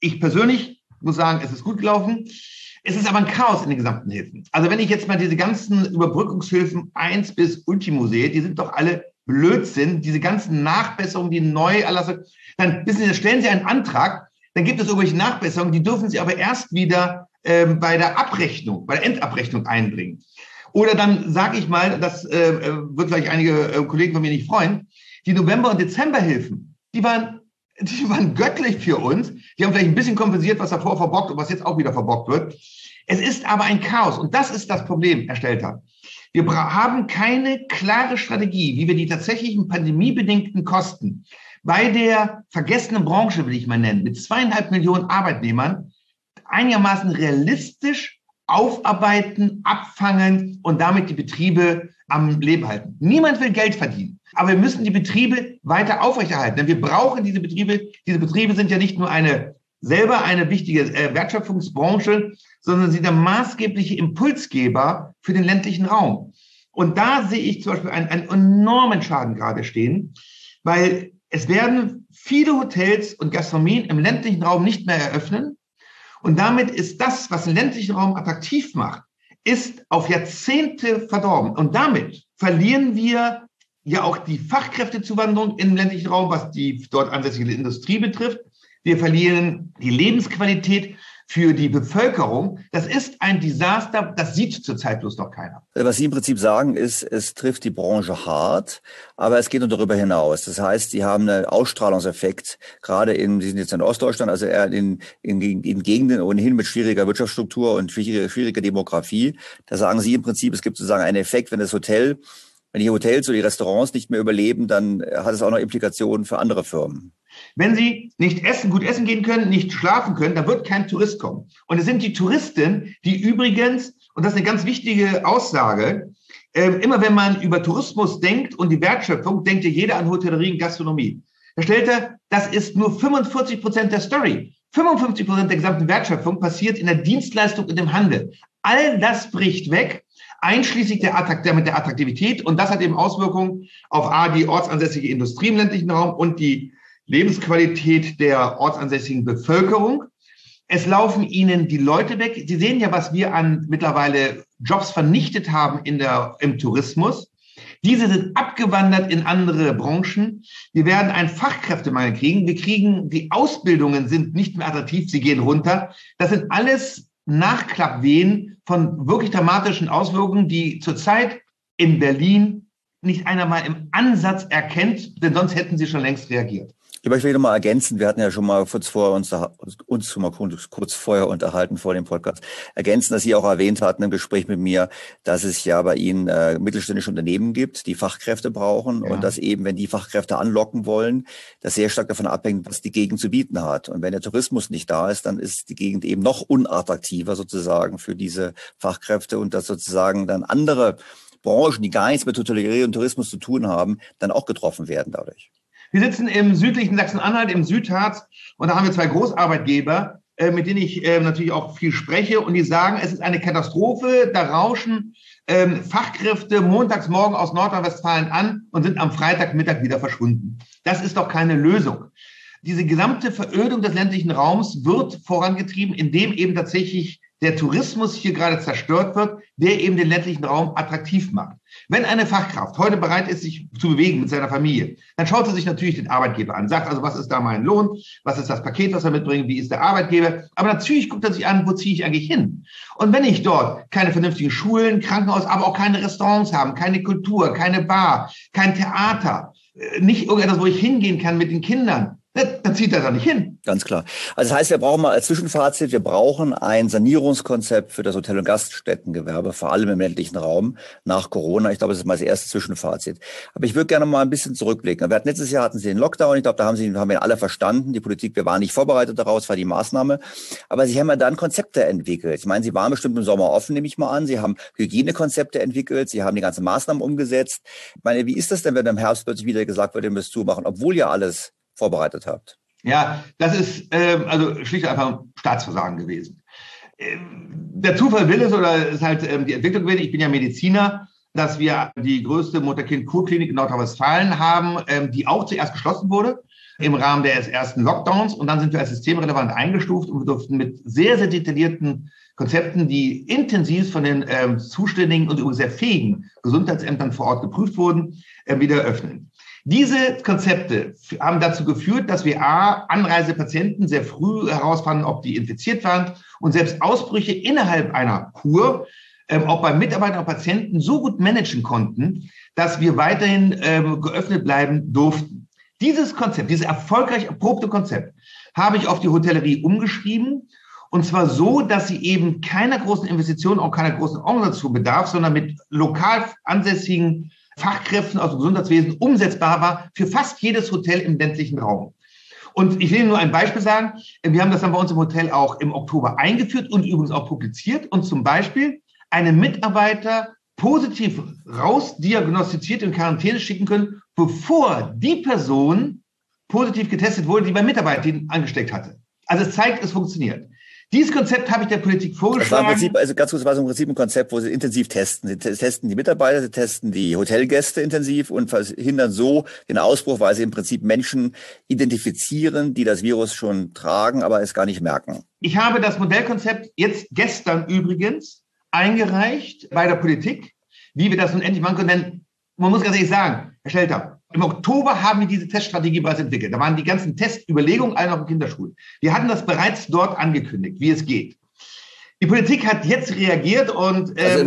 Ich persönlich muss sagen, es ist gut gelaufen. Es ist aber ein Chaos in den gesamten Hilfen. Also wenn ich jetzt mal diese ganzen Überbrückungshilfen 1 bis Ultimo sehe, die sind doch alle Blödsinn. Diese ganzen Nachbesserungen, die neu erlassen, dann stellen Sie einen Antrag, dann gibt es irgendwelche Nachbesserungen, die dürfen Sie aber erst wieder bei der Endabrechnung einbringen. Oder dann sage ich mal, das wird vielleicht einige Kollegen von mir nicht freuen, die November- und Dezemberhilfen, die waren göttlich für uns. Die haben vielleicht ein bisschen kompensiert, was davor verbockt und was jetzt auch wieder verbockt wird. Es ist aber ein Chaos. Und das ist das Problem, Herr Stelter. Wir haben keine klare Strategie, wie wir die tatsächlichen pandemiebedingten Kosten bei der vergessenen Branche, will ich mal nennen, mit 2,5 Millionen Arbeitnehmern einigermaßen realistisch aufarbeiten, abfangen und damit die Betriebe am Leben halten. Niemand will Geld verdienen. Aber wir müssen die Betriebe weiter aufrechterhalten, denn wir brauchen diese Betriebe. Diese Betriebe sind ja nicht nur selber eine wichtige Wertschöpfungsbranche, sondern sind der maßgebliche Impulsgeber für den ländlichen Raum. Und da sehe ich zum Beispiel einen enormen Schaden gerade stehen, weil es werden viele Hotels und Gastronomien im ländlichen Raum nicht mehr eröffnen. Und damit ist das, was den ländlichen Raum attraktiv macht, ist auf Jahrzehnte verdorben. Und damit verlieren wir ja auch die Fachkräftezuwanderung im ländlichen Raum, was die dort ansässige Industrie betrifft. Wir verlieren die Lebensqualität für die Bevölkerung. Das ist ein Desaster, das sieht zurzeit bloß noch keiner. Was Sie im Prinzip sagen, ist, es trifft die Branche hart, aber es geht noch darüber hinaus. Das heißt, Sie haben einen Ausstrahlungseffekt, gerade Sie sind jetzt in Ostdeutschland, also eher in Gegenden ohnehin mit schwieriger Wirtschaftsstruktur und schwieriger Demografie. Da sagen Sie im Prinzip, es gibt sozusagen einen Effekt, wenn die Hotels oder die Restaurants nicht mehr überleben, dann hat es auch noch Implikationen für andere Firmen. Wenn Sie nicht gut essen gehen können, nicht schlafen können, dann wird kein Tourist kommen. Und es sind die Touristen, die übrigens, und das ist eine ganz wichtige Aussage, immer wenn man über Tourismus denkt und die Wertschöpfung, denkt ja jeder an Hotellerie und Gastronomie. Herr Stelter, das ist nur 45% der Story. 55% der gesamten Wertschöpfung passiert in der Dienstleistung und im Handel. All das bricht weg, einschließlich der Attraktivität. Und das hat eben Auswirkungen auf die ortsansässige Industrie im ländlichen Raum und die Lebensqualität der ortsansässigen Bevölkerung. Es laufen ihnen die Leute weg. Sie sehen ja, was wir an mittlerweile Jobs vernichtet haben im Tourismus. Diese sind abgewandert in andere Branchen. Wir werden einen Fachkräftemangel kriegen. Die Ausbildungen sind nicht mehr attraktiv, sie gehen runter. Das sind alles Nachklappwehen von wirklich dramatischen Auswirkungen, die zurzeit in Berlin nicht einer mal im Ansatz erkennt, denn sonst hätten sie schon längst reagiert. Ich möchte noch mal ergänzen, wir hatten ja schon mal kurz vorher unterhalten vor dem Podcast, ergänzen, dass Sie auch erwähnt hatten im Gespräch mit mir, dass es ja bei Ihnen mittelständische Unternehmen gibt, die Fachkräfte brauchen, ja. Und dass eben, wenn die Fachkräfte anlocken wollen, das sehr stark davon abhängt, was die Gegend zu bieten hat. Und wenn der Tourismus nicht da ist, dann ist die Gegend eben noch unattraktiver sozusagen für diese Fachkräfte und dass sozusagen dann andere Branchen, die gar nichts mit Hotellerie und Tourismus zu tun haben, dann auch getroffen werden dadurch. Wir sitzen im südlichen Sachsen-Anhalt, im Südharz, und da haben wir zwei Großarbeitgeber, mit denen ich natürlich auch viel spreche, und die sagen, es ist eine Katastrophe, da rauschen Fachkräfte montags morgen aus Nordrhein-Westfalen an und sind am Freitagmittag wieder verschwunden. Das ist doch keine Lösung. Diese gesamte Verödung des ländlichen Raums wird vorangetrieben, indem eben tatsächlich der Tourismus hier gerade zerstört wird, der eben den ländlichen Raum attraktiv macht. Wenn eine Fachkraft heute bereit ist, sich zu bewegen mit seiner Familie, dann schaut sie sich natürlich den Arbeitgeber an, sagt also, was ist da mein Lohn, was ist das Paket, was er mitbringt, wie ist der Arbeitgeber. Aber natürlich guckt er sich an, wo ziehe ich eigentlich hin? Und wenn ich dort keine vernünftigen Schulen, Krankenhaus, aber auch keine Restaurants habe, keine Kultur, keine Bar, kein Theater, nicht irgendetwas, wo ich hingehen kann mit den Kindern, dann zieht er da nicht hin. Ganz klar. Also das heißt, wir brauchen mal als Zwischenfazit, wir brauchen ein Sanierungskonzept für das Hotel- und Gaststättengewerbe, vor allem im ländlichen Raum nach Corona. Ich glaube, das ist mal das erste Zwischenfazit. Aber ich würde gerne mal ein bisschen zurückblicken. Letztes Jahr hatten Sie den Lockdown. Ich glaube, da haben wir alle verstanden. Die Politik, wir waren nicht vorbereitet daraus, war die Maßnahme. Aber Sie haben ja dann Konzepte entwickelt. Ich meine, Sie waren bestimmt im Sommer offen, nehme ich mal an. Sie haben Hygienekonzepte entwickelt. Sie haben die ganzen Maßnahmen umgesetzt. Ich meine, wie ist das denn, wenn im Herbst plötzlich wieder gesagt wird, ihr müsst zumachen, obwohl ihr alles vorbereitet habt? Ja, das ist also schlicht und einfach Staatsversagen gewesen. Der Zufall will es, oder ist halt die Entwicklung will, ich bin ja Mediziner, dass wir die größte Mutter-Kind-Kurklinik in Nordrhein-Westfalen haben, die auch zuerst geschlossen wurde. im Rahmen des ersten Lockdowns. Und dann sind wir als systemrelevant eingestuft und wir durften mit sehr, sehr detaillierten Konzepten, die intensiv von den zuständigen und übrigens sehr fähigen Gesundheitsämtern vor Ort geprüft wurden, wieder öffnen. Diese Konzepte haben dazu geführt, dass wir Anreisepatienten sehr früh herausfanden, ob die infiziert waren und selbst Ausbrüche innerhalb einer Kur auch bei Mitarbeitern und Patienten so gut managen konnten, dass wir weiterhin geöffnet bleiben durften. Dieses Konzept, dieses erfolgreich erprobte Konzept, habe ich auf die Hotellerie umgeschrieben. Und zwar so, dass sie eben keiner großen Investition, auch keiner großen Organisation bedarf, sondern mit lokal ansässigen Fachkräften aus dem Gesundheitswesen umsetzbar war für fast jedes Hotel im ländlichen Raum. Und ich will Ihnen nur ein Beispiel sagen. Wir haben das dann bei uns im Hotel auch im Oktober eingeführt und übrigens auch publiziert und zum Beispiel einen Mitarbeiter positiv rausdiagnostiziert in Quarantäne schicken können, bevor die Person positiv getestet wurde, die beim Mitarbeiter ihn angesteckt hatte. Also es zeigt, es funktioniert. Dieses Konzept habe ich der Politik vorgeschlagen. Das war im Prinzip, also ganz kurz, war so im Prinzip ein Konzept, wo sie intensiv testen. Sie testen die Mitarbeiter, sie testen die Hotelgäste intensiv und verhindern so den Ausbruch, weil sie im Prinzip Menschen identifizieren, die das Virus schon tragen, aber es gar nicht merken. Ich habe das Modellkonzept jetzt gestern übrigens eingereicht bei der Politik, wie wir das nun endlich machen können. Denn man muss ganz ehrlich sagen, Herr Stelter, im Oktober haben wir diese Teststrategie bereits entwickelt. Da waren die ganzen Testüberlegungen alle noch in Kinderschuhen. Wir hatten das bereits dort angekündigt, wie es geht. Die Politik hat jetzt reagiert und... Sie haben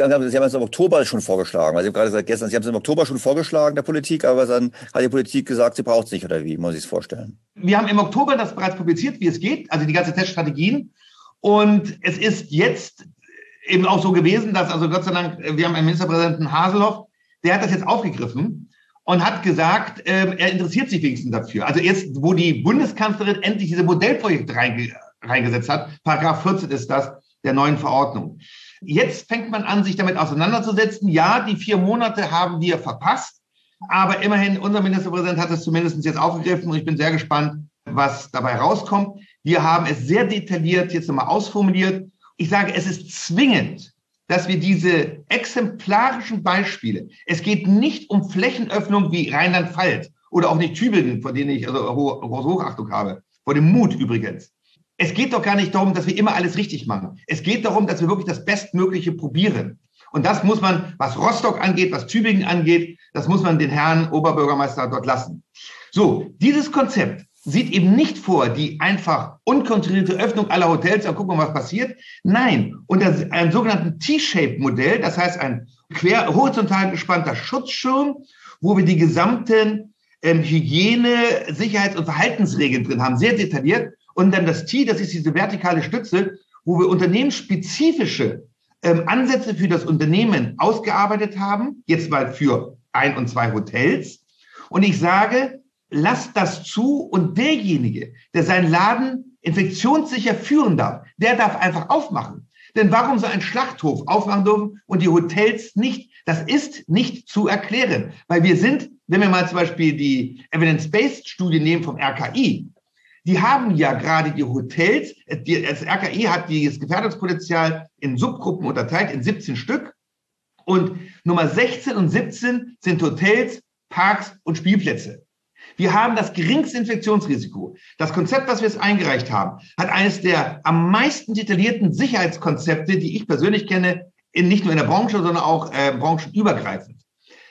es im Oktober schon vorgeschlagen. Also Sie haben gerade gesagt, gestern, Sie haben es im Oktober schon vorgeschlagen, der Politik, aber dann hat die Politik gesagt, sie braucht es nicht, oder wie, muss ich es vorstellen? Wir haben im Oktober das bereits publiziert, wie es geht, also die ganzen Teststrategien. Und es ist jetzt eben auch so gewesen, dass, also Gott sei Dank, wir haben einen Ministerpräsidenten Haseloff, der hat das jetzt aufgegriffen und hat gesagt, er interessiert sich wenigstens dafür. Also jetzt, wo die Bundeskanzlerin endlich diese Modellprojekte reingesetzt hat, Paragraph 14 ist das, der neuen Verordnung. Jetzt fängt man an, sich damit auseinanderzusetzen. Ja, die 4 Monate haben wir verpasst, aber immerhin, unser Ministerpräsident hat es zumindest jetzt aufgegriffen und ich bin sehr gespannt, was dabei rauskommt. Wir haben es sehr detailliert jetzt nochmal ausformuliert. Ich sage, es ist zwingend, dass wir diese exemplarischen Beispiele, es geht nicht um Flächenöffnung wie Rheinland-Pfalz oder auch nicht Tübingen, vor denen ich also große Hochachtung habe, vor dem Mut übrigens. Es geht doch gar nicht darum, dass wir immer alles richtig machen. Es geht darum, dass wir wirklich das Bestmögliche probieren. Und das muss man, was Rostock angeht, was Tübingen angeht, das muss man den Herrn Oberbürgermeister dort lassen. So, dieses Konzept sieht eben nicht vor, die einfach unkontrollierte Öffnung aller Hotels, dann gucken wir mal, was passiert. Nein, unter einem sogenannten T-Shape-Modell, das heißt ein horizontal gespannter Schutzschirm, wo wir die gesamten Hygiene-, Sicherheits- und Verhaltensregeln drin haben, sehr detailliert. Und dann das T, das ist diese vertikale Stütze, wo wir unternehmensspezifische Ansätze für das Unternehmen ausgearbeitet haben, jetzt mal für 1 und 2 Hotels. Und ich sage, lasst das zu und derjenige, der seinen Laden infektionssicher führen darf, der darf einfach aufmachen. Denn warum soll ein Schlachthof aufmachen dürfen und die Hotels nicht? Das ist nicht zu erklären. Weil wir sind, wenn wir mal zum Beispiel die Evidence-Based-Studie nehmen vom RKI, die haben ja gerade die Hotels, das RKI hat das Gefährdungspotenzial in Subgruppen unterteilt, in 17 Stück. Und Nummer 16 und 17 sind Hotels, Parks und Spielplätze. Wir haben das geringste Infektionsrisiko. Das Konzept, das wir jetzt eingereicht haben, hat eines der am meisten detaillierten Sicherheitskonzepte, die ich persönlich kenne, nicht nur in der Branche, sondern auch branchenübergreifend.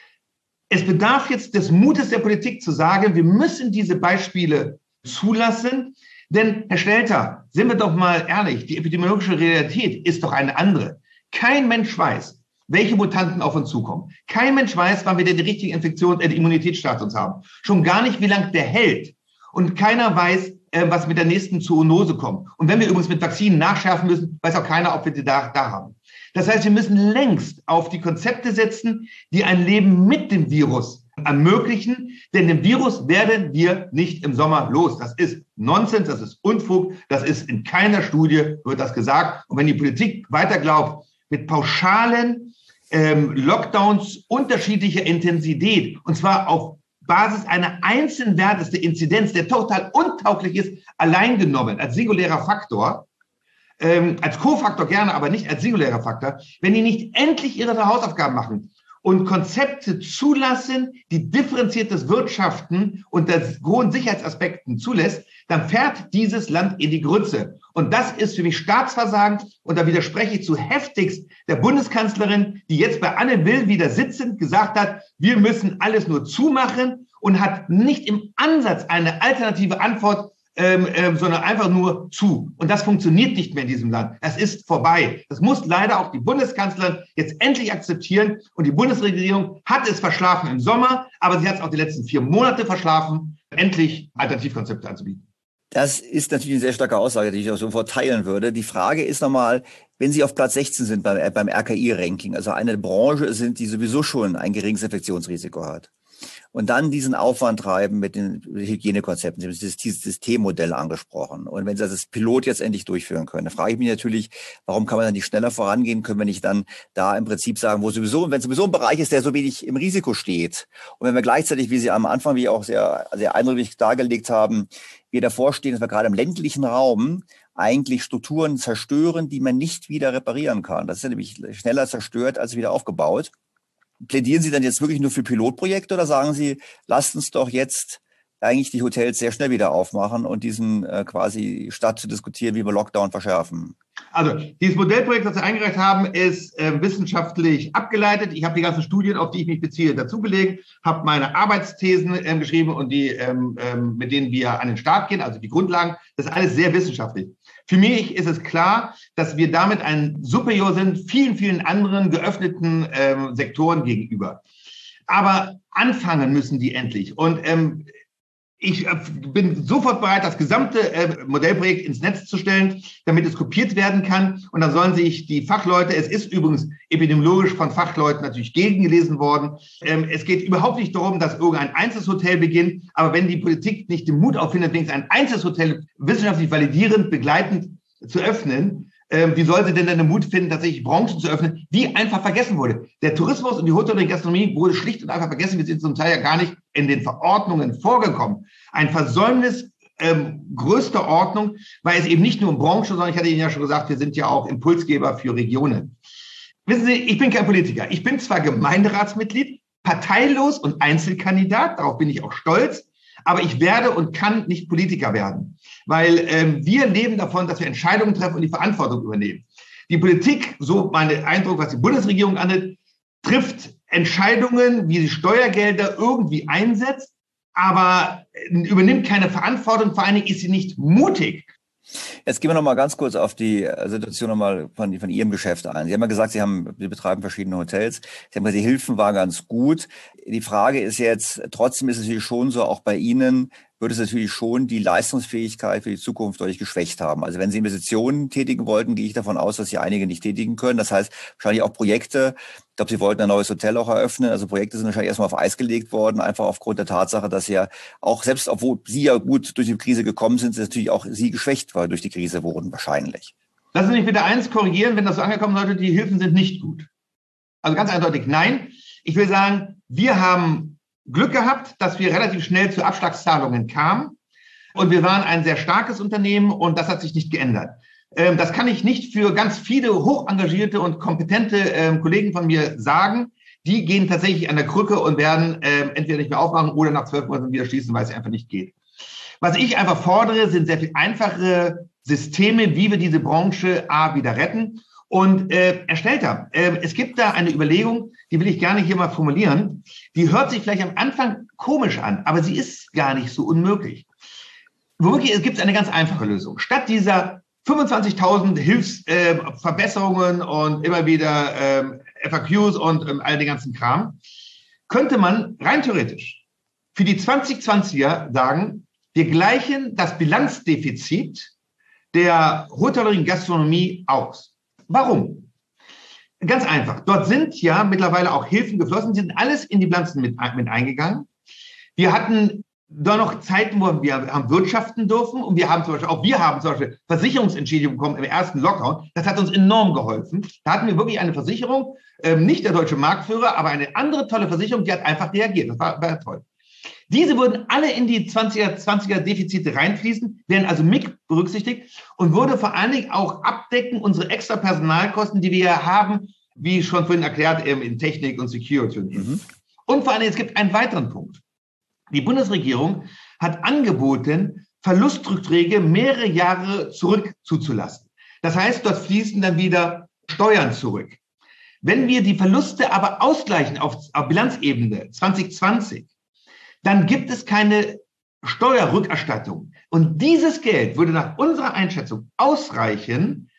Es bedarf jetzt des Mutes der Politik zu sagen, wir müssen diese Beispiele zulassen, denn, Herr Stelter, sind wir doch mal ehrlich, die epidemiologische Realität ist doch eine andere. Kein Mensch weiß, welche Mutanten auf uns zukommen. Kein Mensch weiß, wann wir den richtigen Immunitätsstatus haben. Schon gar nicht, wie lange der hält. Und keiner weiß, was mit der nächsten Zoonose kommt. Und wenn wir übrigens mit Vakzinen nachschärfen müssen, weiß auch keiner, ob wir die da haben. Das heißt, wir müssen längst auf die Konzepte setzen, die ein Leben mit dem Virus ermöglichen, denn den Virus werden wir nicht im Sommer los. Das ist Nonsens, das ist Unfug, das ist in keiner Studie, wird das gesagt. Und wenn die Politik weiter glaubt, mit pauschalen Lockdowns unterschiedlicher Intensität, und zwar auf Basis einer einzelnen Wertes der Inzidenz, der total untauglich ist, allein genommen als singulärer Faktor, als Kofaktor gerne, aber nicht als singulärer Faktor, wenn die nicht endlich ihre Hausaufgaben machen und Konzepte zulassen, die differenziertes Wirtschaften unter hohen Sicherheitsaspekten zulässt, dann fährt dieses Land in die Grütze. Und das ist für mich Staatsversagen. Und da widerspreche ich zu heftigst der Bundeskanzlerin, die jetzt bei Anne Will wieder sitzend gesagt hat, wir müssen alles nur zumachen und hat nicht im Ansatz eine alternative Antwort, sondern einfach nur zu. Und das funktioniert nicht mehr in diesem Land. Das ist vorbei. Das muss leider auch die Bundeskanzlerin jetzt endlich akzeptieren. Und die Bundesregierung hat es verschlafen im Sommer, aber sie hat es auch die letzten 4 Monate verschlafen, endlich Alternativkonzepte anzubieten. Das ist natürlich eine sehr starke Aussage, die ich auch sofort teilen würde. Die Frage ist nochmal, wenn Sie auf Platz 16 sind beim RKI-Ranking, also eine Branche sind, die sowieso schon ein geringes Infektionsrisiko hat, und dann diesen Aufwand treiben mit den Hygienekonzepten. Sie haben dieses Systemmodell angesprochen. Und wenn Sie das Pilot jetzt endlich durchführen können, dann frage ich mich natürlich, warum kann man dann nicht schneller vorangehen? Können wir nicht dann da im Prinzip sagen, wenn sowieso ein Bereich ist, der so wenig im Risiko steht, und wenn wir gleichzeitig, wie Sie am Anfang, wie auch sehr, sehr eindrücklich dargelegt haben, wir davor stehen, dass wir gerade im ländlichen Raum eigentlich Strukturen zerstören, die man nicht wieder reparieren kann. Das ist ja nämlich schneller zerstört als wieder aufgebaut. Plädieren Sie dann jetzt wirklich nur für Pilotprojekte oder sagen Sie, lasst uns doch jetzt eigentlich die Hotels sehr schnell wieder aufmachen und diesen quasi statt zu diskutieren, wie wir Lockdown verschärfen? Also dieses Modellprojekt, das wir eingereicht haben, ist wissenschaftlich abgeleitet. Ich habe die ganzen Studien, auf die ich mich beziehe, dazugelegt, habe meine Arbeitsthesen geschrieben und die, mit denen wir an den Start gehen, also die Grundlagen. Das ist alles sehr wissenschaftlich. Für mich ist es klar, dass wir damit ein Superior sind, vielen, vielen anderen geöffneten Sektoren gegenüber. Aber anfangen müssen die endlich. Und ich bin sofort bereit, das gesamte Modellprojekt ins Netz zu stellen, damit es kopiert werden kann. Und dann sollen sich die Fachleute, es ist übrigens epidemiologisch von Fachleuten natürlich gegengelesen worden. Es geht überhaupt nicht darum, dass irgendein Einzelhotel beginnt. Aber wenn die Politik nicht den Mut auffindet, wenigstens ein Einzelhotel wissenschaftlich validierend, begleitend zu öffnen, wie soll sie denn den Mut finden, tatsächlich Branchen zu öffnen, die einfach vergessen wurde? Der Tourismus und die Hotellerie und Gastronomie wurde schlicht und einfach vergessen. Wir sind zum Teil ja gar nicht in den Verordnungen vorgekommen. Ein Versäumnis größter Ordnung, weil es eben nicht nur um Branchen, sondern ich hatte Ihnen ja schon gesagt, wir sind ja auch Impulsgeber für Regionen. Wissen Sie, ich bin kein Politiker. Ich bin zwar Gemeinderatsmitglied, parteilos und Einzelkandidat, darauf bin ich auch stolz, aber ich werde und kann nicht Politiker werden, weil wir leben davon, dass wir Entscheidungen treffen und die Verantwortung übernehmen. Die Politik, so mein Eindruck, was die Bundesregierung angeht, trifft Entscheidungen, wie sie Steuergelder irgendwie einsetzt, aber übernimmt keine Verantwortung, vor allen Dingen ist sie nicht mutig. Jetzt gehen wir noch mal ganz kurz auf die Situation nochmal von Ihrem Geschäft ein. Sie haben ja gesagt, Sie betreiben verschiedene Hotels. Sie haben gesagt, die Hilfen waren ganz gut. Die Frage ist jetzt, trotzdem ist es natürlich schon so, auch bei Ihnen würde es natürlich schon die Leistungsfähigkeit für die Zukunft deutlich geschwächt haben. Also wenn Sie Investitionen tätigen wollten, gehe ich davon aus, dass Sie einige nicht tätigen können. Das heißt, wahrscheinlich auch Projekte. Ich glaube, Sie wollten ein neues Hotel auch eröffnen. Also Projekte sind wahrscheinlich erstmal auf Eis gelegt worden, einfach aufgrund der Tatsache, dass ja auch, selbst obwohl Sie ja gut durch die Krise gekommen sind, natürlich auch Sie geschwächt war durch die Krise wurden wahrscheinlich. Lassen Sie mich bitte eins korrigieren, wenn das so angekommen sollte, die Hilfen sind nicht gut. Also ganz eindeutig nein. Ich will sagen, wir haben Glück gehabt, dass wir relativ schnell zu Abschlagszahlungen kamen. Und wir waren ein sehr starkes Unternehmen und das hat sich nicht geändert. Das kann ich nicht für ganz viele hochengagierte und kompetente Kollegen von mir sagen. Die gehen tatsächlich an der Krücke und werden entweder nicht mehr aufmachen oder nach 12 Monaten wieder schließen, weil es einfach nicht geht. Was ich einfach fordere, sind sehr viel einfachere Systeme, wie wir diese Branche wieder retten und erstellt haben. Es gibt da eine Überlegung, die will ich gerne hier mal formulieren. Die hört sich vielleicht am Anfang komisch an, aber sie ist gar nicht so unmöglich. Womöglich gibt es eine ganz einfache Lösung. Statt dieser 25.000 Hilfsverbesserungen und immer wieder FAQs und all den ganzen Kram, könnte man rein theoretisch für die 2020er sagen, wir gleichen das Bilanzdefizit der Hotellerie und Gastronomie aus. Warum? Ganz einfach. Dort sind ja mittlerweile auch Hilfen geflossen, die sind alles in die Bilanzen mit eingegangen. Wir hatten da noch Zeiten, wo wir haben wirtschaften dürfen und wir haben zum Beispiel Versicherungsentschädigung bekommen im ersten Lockdown. Das hat uns enorm geholfen. Da hatten wir wirklich eine Versicherung, nicht der deutsche Marktführer, aber eine andere tolle Versicherung, die hat einfach reagiert. Das war toll. Diese würden alle in die 20er Defizite reinfließen, werden also mit berücksichtigt und würde vor allen Dingen auch abdecken unsere extra Personalkosten, die wir haben, wie schon vorhin erklärt, in Technik und Security. Und vor allem, es gibt einen weiteren Punkt. Die Bundesregierung hat angeboten, Verlustrückträge mehrere Jahre zurück zuzulassen. Das heißt, dort fließen dann wieder Steuern zurück. Wenn wir die Verluste aber ausgleichen auf Bilanzebene 2020, dann gibt es keine Steuerrückerstattung. Und dieses Geld würde nach unserer Einschätzung ausreichen,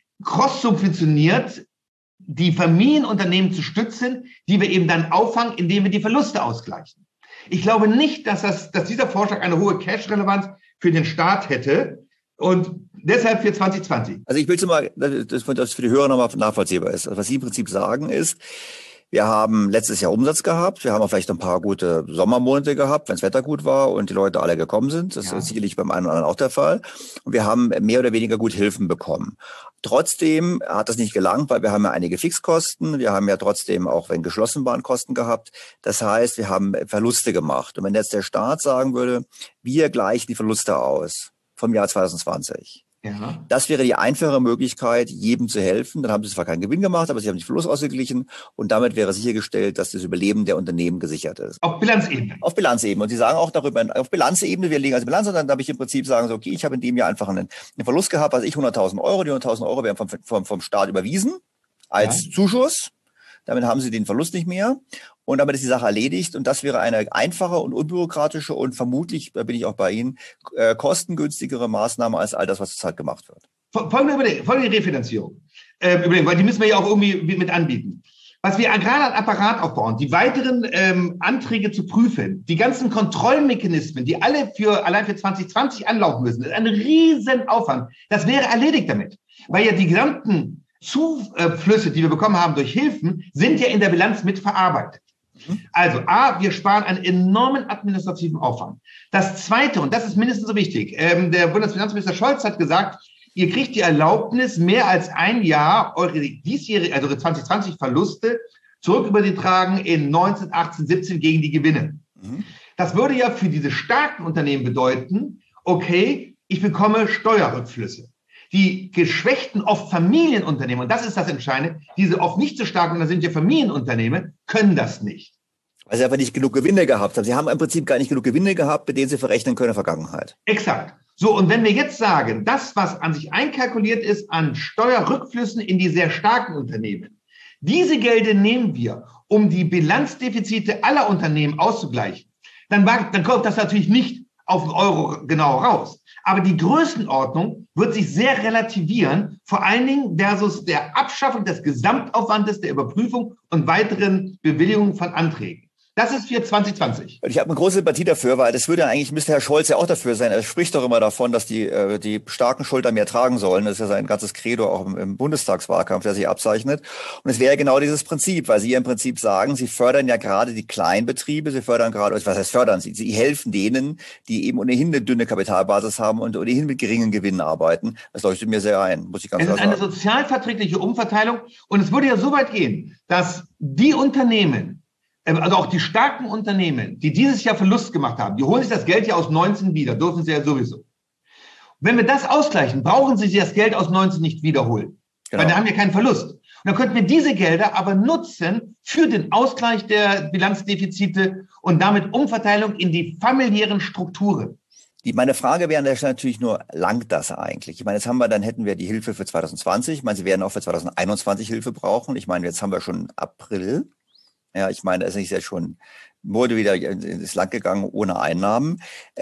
cross-subventioniert die Familienunternehmen zu stützen, die wir eben dann auffangen, indem wir die Verluste ausgleichen. Ich glaube nicht, dass dieser Vorschlag eine hohe Cash-Relevanz für den Staat hätte und deshalb für 2020. Also ich will es mal, dass für die Hörer nochmal nachvollziehbar ist. Also was Sie im Prinzip sagen ist, wir haben letztes Jahr Umsatz gehabt. Wir haben auch vielleicht ein paar gute Sommermonate gehabt, wenn das Wetter gut war und die Leute alle gekommen sind. Das ist sicherlich beim einen oder anderen auch der Fall. Und wir haben mehr oder weniger gut Hilfen bekommen. Trotzdem hat das nicht gelangt, weil wir haben ja einige Fixkosten. Wir haben ja trotzdem auch, wenn geschlossen waren, Kosten gehabt. Das heißt, wir haben Verluste gemacht. Und wenn jetzt der Staat sagen würde, wir gleichen die Verluste aus vom Jahr 2020. Ja. Das wäre die einfache Möglichkeit, jedem zu helfen. Dann haben sie zwar keinen Gewinn gemacht, aber sie haben den Verlust ausgeglichen und damit wäre sichergestellt, dass das Überleben der Unternehmen gesichert ist. Auf Bilanzebene. Auf Bilanzebene. Und sie sagen auch darüber, auf Bilanzebene, wir legen also Bilanz und dann darf ich im Prinzip sagen, so, okay, ich habe in dem Jahr einfach einen Verlust gehabt, also ich 100.000 Euro, die 100.000 Euro werden vom Staat überwiesen als Zuschuss. Damit haben sie den Verlust nicht mehr. Und damit ist die Sache erledigt. Und das wäre eine einfache und unbürokratische und vermutlich, da bin ich auch bei Ihnen, kostengünstigere Maßnahme als all das, was zurzeit gemacht wird. Folgende Refinanzierung. Weil die müssen wir ja auch irgendwie mit anbieten. Was wir gerade an Apparat aufbauen, die weiteren Anträge zu prüfen, die ganzen Kontrollmechanismen, die alle allein für 2020 anlaufen müssen, das ist ein Riesenaufwand. Das wäre erledigt damit. Weil ja die gesamten Zuflüsse, die wir bekommen haben durch Hilfen, sind ja in der Bilanz mit verarbeitet. Also wir sparen einen enormen administrativen Aufwand. Das Zweite, und das ist mindestens so wichtig, der Bundesfinanzminister Scholz hat gesagt, ihr kriegt die Erlaubnis, mehr als ein Jahr eure diesjährige, also 2020 Verluste zurückübertragen in 19, 18, 17 gegen die Gewinne. Das würde ja für diese starken Unternehmen bedeuten, okay, ich bekomme Steuerrückflüsse. Die geschwächten, oft Familienunternehmen, und das ist das Entscheidende, diese oft nicht so starken, und das sind ja Familienunternehmen, können das nicht. Weil sie einfach nicht genug Gewinne gehabt haben. Sie haben im Prinzip gar nicht genug Gewinne gehabt, mit denen sie verrechnen können in der Vergangenheit. Exakt. So, und wenn wir jetzt sagen, das, was an sich einkalkuliert ist an Steuerrückflüssen in die sehr starken Unternehmen, diese Gelder nehmen wir, um die Bilanzdefizite aller Unternehmen auszugleichen, dann kommt das natürlich nicht auf den Euro genau raus. Aber die Größenordnung wird sich sehr relativieren, vor allen Dingen versus der Abschaffung des Gesamtaufwandes der Überprüfung und weiteren Bewilligungen von Anträgen. Das ist für 2020. Ich habe eine große Sympathie dafür, weil das müsste Herr Scholz ja auch dafür sein. Er spricht doch immer davon, dass die starken Schultern mehr tragen sollen. Das ist ja sein ganzes Credo auch im Bundestagswahlkampf, der sich abzeichnet. Und es wäre ja genau dieses Prinzip, weil Sie ja im Prinzip sagen, Sie fördern ja gerade die Kleinbetriebe, Sie fördern gerade, was heißt fördern Sie? Sie helfen denen, die eben ohnehin eine dünne Kapitalbasis haben und ohnehin mit geringen Gewinnen arbeiten. Das leuchtet mir sehr ein, muss ich ganz klar sagen. Es ist eine sozialverträgliche Umverteilung und es würde ja so weit gehen, dass die Unternehmen, also auch die starken Unternehmen, die dieses Jahr Verlust gemacht haben, die holen sich das Geld ja aus 19 wieder, dürfen sie ja sowieso. Wenn wir das ausgleichen, brauchen sie das Geld aus 19 nicht wiederholen, weil da haben wir keinen Verlust. Und dann könnten wir diese Gelder aber nutzen für den Ausgleich der Bilanzdefizite und damit Umverteilung in die familiären Strukturen. Meine Frage wäre an der Stelle natürlich nur, langt das eigentlich? Ich meine, hätten wir die Hilfe für 2020. Ich meine, Sie werden auch für 2021 Hilfe brauchen. Ich meine, jetzt haben wir schon April. Ja, ich meine, es ist ja schon, wurde wieder ins Land gegangen ohne Einnahmen.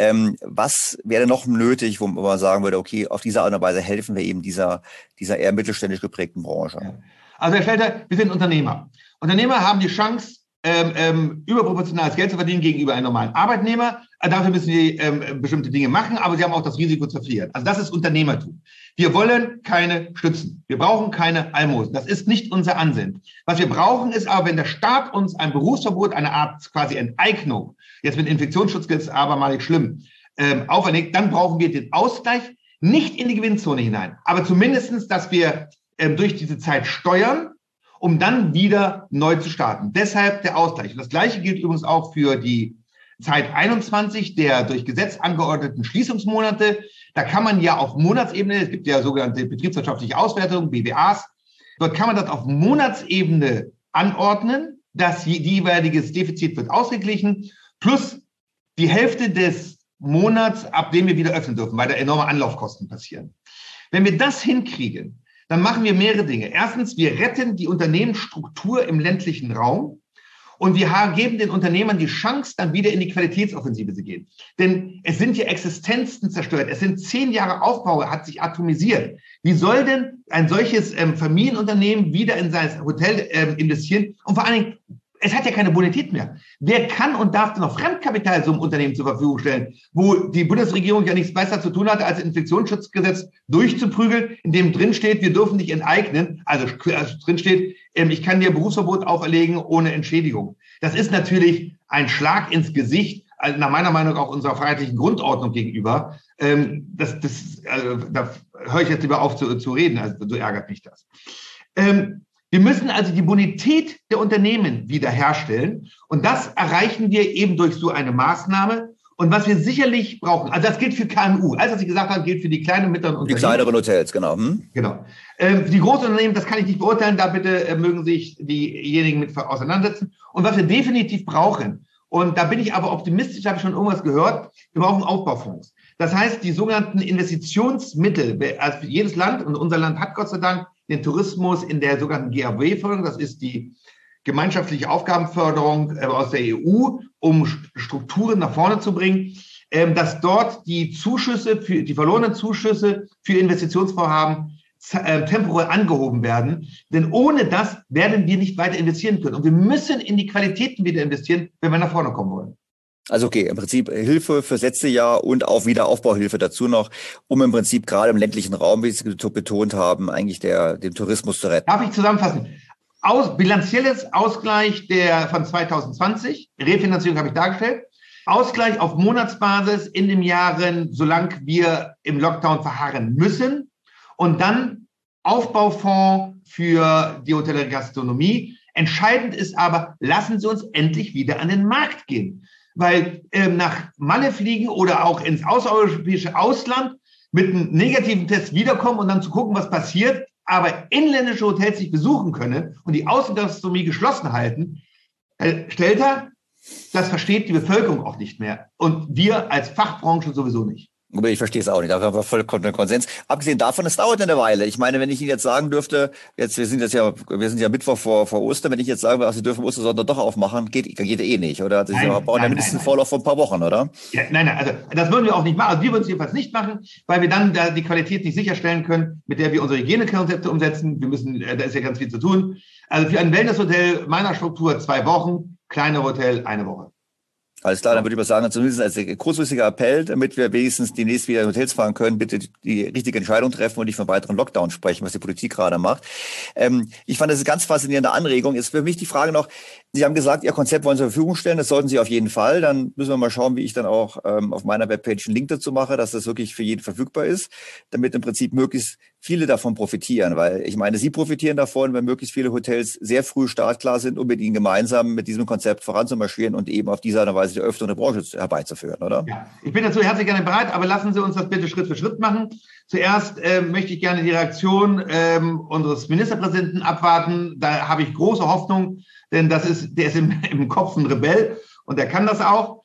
Was wäre noch nötig, wo man sagen würde, okay, auf diese Art und Weise helfen wir eben dieser eher mittelständisch geprägten Branche? Ja. Also Herr Stelter, wir sind Unternehmer. Unternehmer haben die Chance, überproportionales Geld zu verdienen gegenüber einem normalen Arbeitnehmer. Dafür müssen sie bestimmte Dinge machen, aber sie haben auch das Risiko zu verlieren. Also das ist Unternehmertum. Wir wollen keine Stützen. Wir brauchen keine Almosen. Das ist nicht unser Ansinnen. Was wir brauchen ist aber, wenn der Staat uns ein Berufsverbot, eine Art quasi Enteignung, jetzt mit Infektionsschutz ist abermalig schlimm, auferlegt, dann brauchen wir den Ausgleich nicht in die Gewinnzone hinein, aber zumindestens, dass wir durch diese Zeit steuern, um dann wieder neu zu starten. Deshalb der Ausgleich. Und das Gleiche gilt übrigens auch für die Zeit 21, der durch Gesetz angeordneten Schließungsmonate. Da kann man ja auf Monatsebene, es gibt ja sogenannte betriebswirtschaftliche Auswertungen, BWAs, Dort kann man das auf Monatsebene anordnen. Das jeweiliges Defizit wird ausgeglichen, plus die Hälfte des Monats, ab dem wir wieder öffnen dürfen, weil da enorme Anlaufkosten passieren. Wenn wir das hinkriegen, dann machen wir mehrere Dinge. Erstens, wir retten die Unternehmensstruktur im ländlichen Raum und wir geben den Unternehmern die Chance, dann wieder in die Qualitätsoffensive zu gehen. Denn es sind hier Existenzen zerstört. Es sind 10 Jahre Aufbau, hat sich atomisiert. Wie soll denn ein solches Familienunternehmen wieder in sein Hotel investieren? Und vor allen Dingen, es hat ja keine Bonität mehr. Wer kann und darf denn noch Fremdkapital so einem Unternehmen zur Verfügung stellen, wo die Bundesregierung ja nichts besser zu tun hatte, als das Infektionsschutzgesetz durchzuprügeln, in dem drin steht, wir dürfen dich enteignen. Also drin steht, ich kann dir Berufsverbot auferlegen ohne Entschädigung. Das ist natürlich ein Schlag ins Gesicht, also nach meiner Meinung auch unserer freiheitlichen Grundordnung gegenüber. Da höre ich jetzt lieber auf zu reden, also so ärgert mich das. Wir müssen also die Bonität der Unternehmen wiederherstellen. Und das erreichen wir eben durch so eine Maßnahme. Und was wir sicherlich brauchen, also das gilt für KMU. Alles, was ich gesagt habe, gilt für die kleinen und mittleren Unternehmen. Die kleineren Hotels, genau. Genau. Für die großen Unternehmen, das kann ich nicht beurteilen. Da bitte mögen sich diejenigen mit auseinandersetzen. Und was wir definitiv brauchen, und da bin ich aber optimistisch, habe ich schon irgendwas gehört, wir brauchen Aufbaufonds. Das heißt, die sogenannten Investitionsmittel, also jedes Land, und unser Land hat Gott sei Dank den Tourismus in der sogenannten GAW-Förderung, das ist die gemeinschaftliche Aufgabenförderung aus der EU, um Strukturen nach vorne zu bringen, dass dort die verlorenen Zuschüsse für Investitionsvorhaben temporär angehoben werden. Denn ohne das werden wir nicht weiter investieren können. Und wir müssen in die Qualitäten wieder investieren, wenn wir nach vorne kommen wollen. Also okay, im Prinzip Hilfe fürs letzte Jahr und auch Wiederaufbauhilfe dazu noch, um im Prinzip gerade im ländlichen Raum, wie Sie betont haben, eigentlich den Tourismus zu retten. Darf ich zusammenfassen? Bilanzielles Ausgleich von 2020, Refinanzierung habe ich dargestellt, Ausgleich auf Monatsbasis in den Jahren, solange wir im Lockdown verharren müssen, und dann Aufbaufonds für die Hotellerie Gastronomie. Entscheidend ist aber, lassen Sie uns endlich wieder an den Markt gehen. Weil nach Malle fliegen oder auch ins außereuropäische Ausland mit einem negativen Test wiederkommen und dann zu gucken, was passiert, aber inländische Hotels nicht besuchen können und die Außengastronomie geschlossen halten, Herr Stelter, das versteht die Bevölkerung auch nicht mehr. Und wir als Fachbranche sowieso nicht. Ich verstehe es auch nicht, da haben wir voll Konsens. Abgesehen davon, es dauert eine Weile. Ich meine, wenn ich Ihnen jetzt sagen dürfte, wir sind ja Mittwoch vor Ostern, wenn ich jetzt sagen würde, Sie dürfen Ostersonntag doch aufmachen, geht eh nicht, oder? Sie brauchen ja mindestens einen Vorlauf von ein paar Wochen, oder? Ja, nein, also das würden wir auch nicht machen. Also wir würden es jedenfalls nicht machen, weil wir dann die Qualität nicht sicherstellen können, mit der wir unsere Hygienekonzepte umsetzen. Da ist ja ganz viel zu tun. Also für ein Wellnesshotel meiner Struktur 2 Wochen, kleine Hotel 1 Woche. Alles klar, dann würde ich mal sagen, zumindest als kurzfristiger Appell, damit wir wenigstens demnächst wieder in Hotels fahren können, bitte die richtige Entscheidung treffen und nicht von weiteren Lockdown sprechen, was die Politik gerade macht. Ich fand das eine ganz faszinierende Anregung. Ist für mich die Frage noch, Sie haben gesagt, Ihr Konzept wollen Sie zur Verfügung stellen, das sollten Sie auf jeden Fall. Dann müssen wir mal schauen, wie ich dann auch auf meiner Webpage einen Link dazu mache, dass das wirklich für jeden verfügbar ist, damit im Prinzip möglichst viele davon profitieren. Weil ich meine, Sie profitieren davon, wenn möglichst viele Hotels sehr früh startklar sind, um mit Ihnen gemeinsam mit diesem Konzept voranzumarschieren und eben auf diese Art und Weise die Öffnung der Branche herbeizuführen, oder? Ja, ich bin dazu herzlich gerne bereit, aber lassen Sie uns das bitte Schritt für Schritt machen. Zuerst möchte ich gerne die Reaktion unseres Ministerpräsidenten abwarten. Da habe ich große Hoffnung, denn der ist im Kopf ein Rebell und der kann das auch.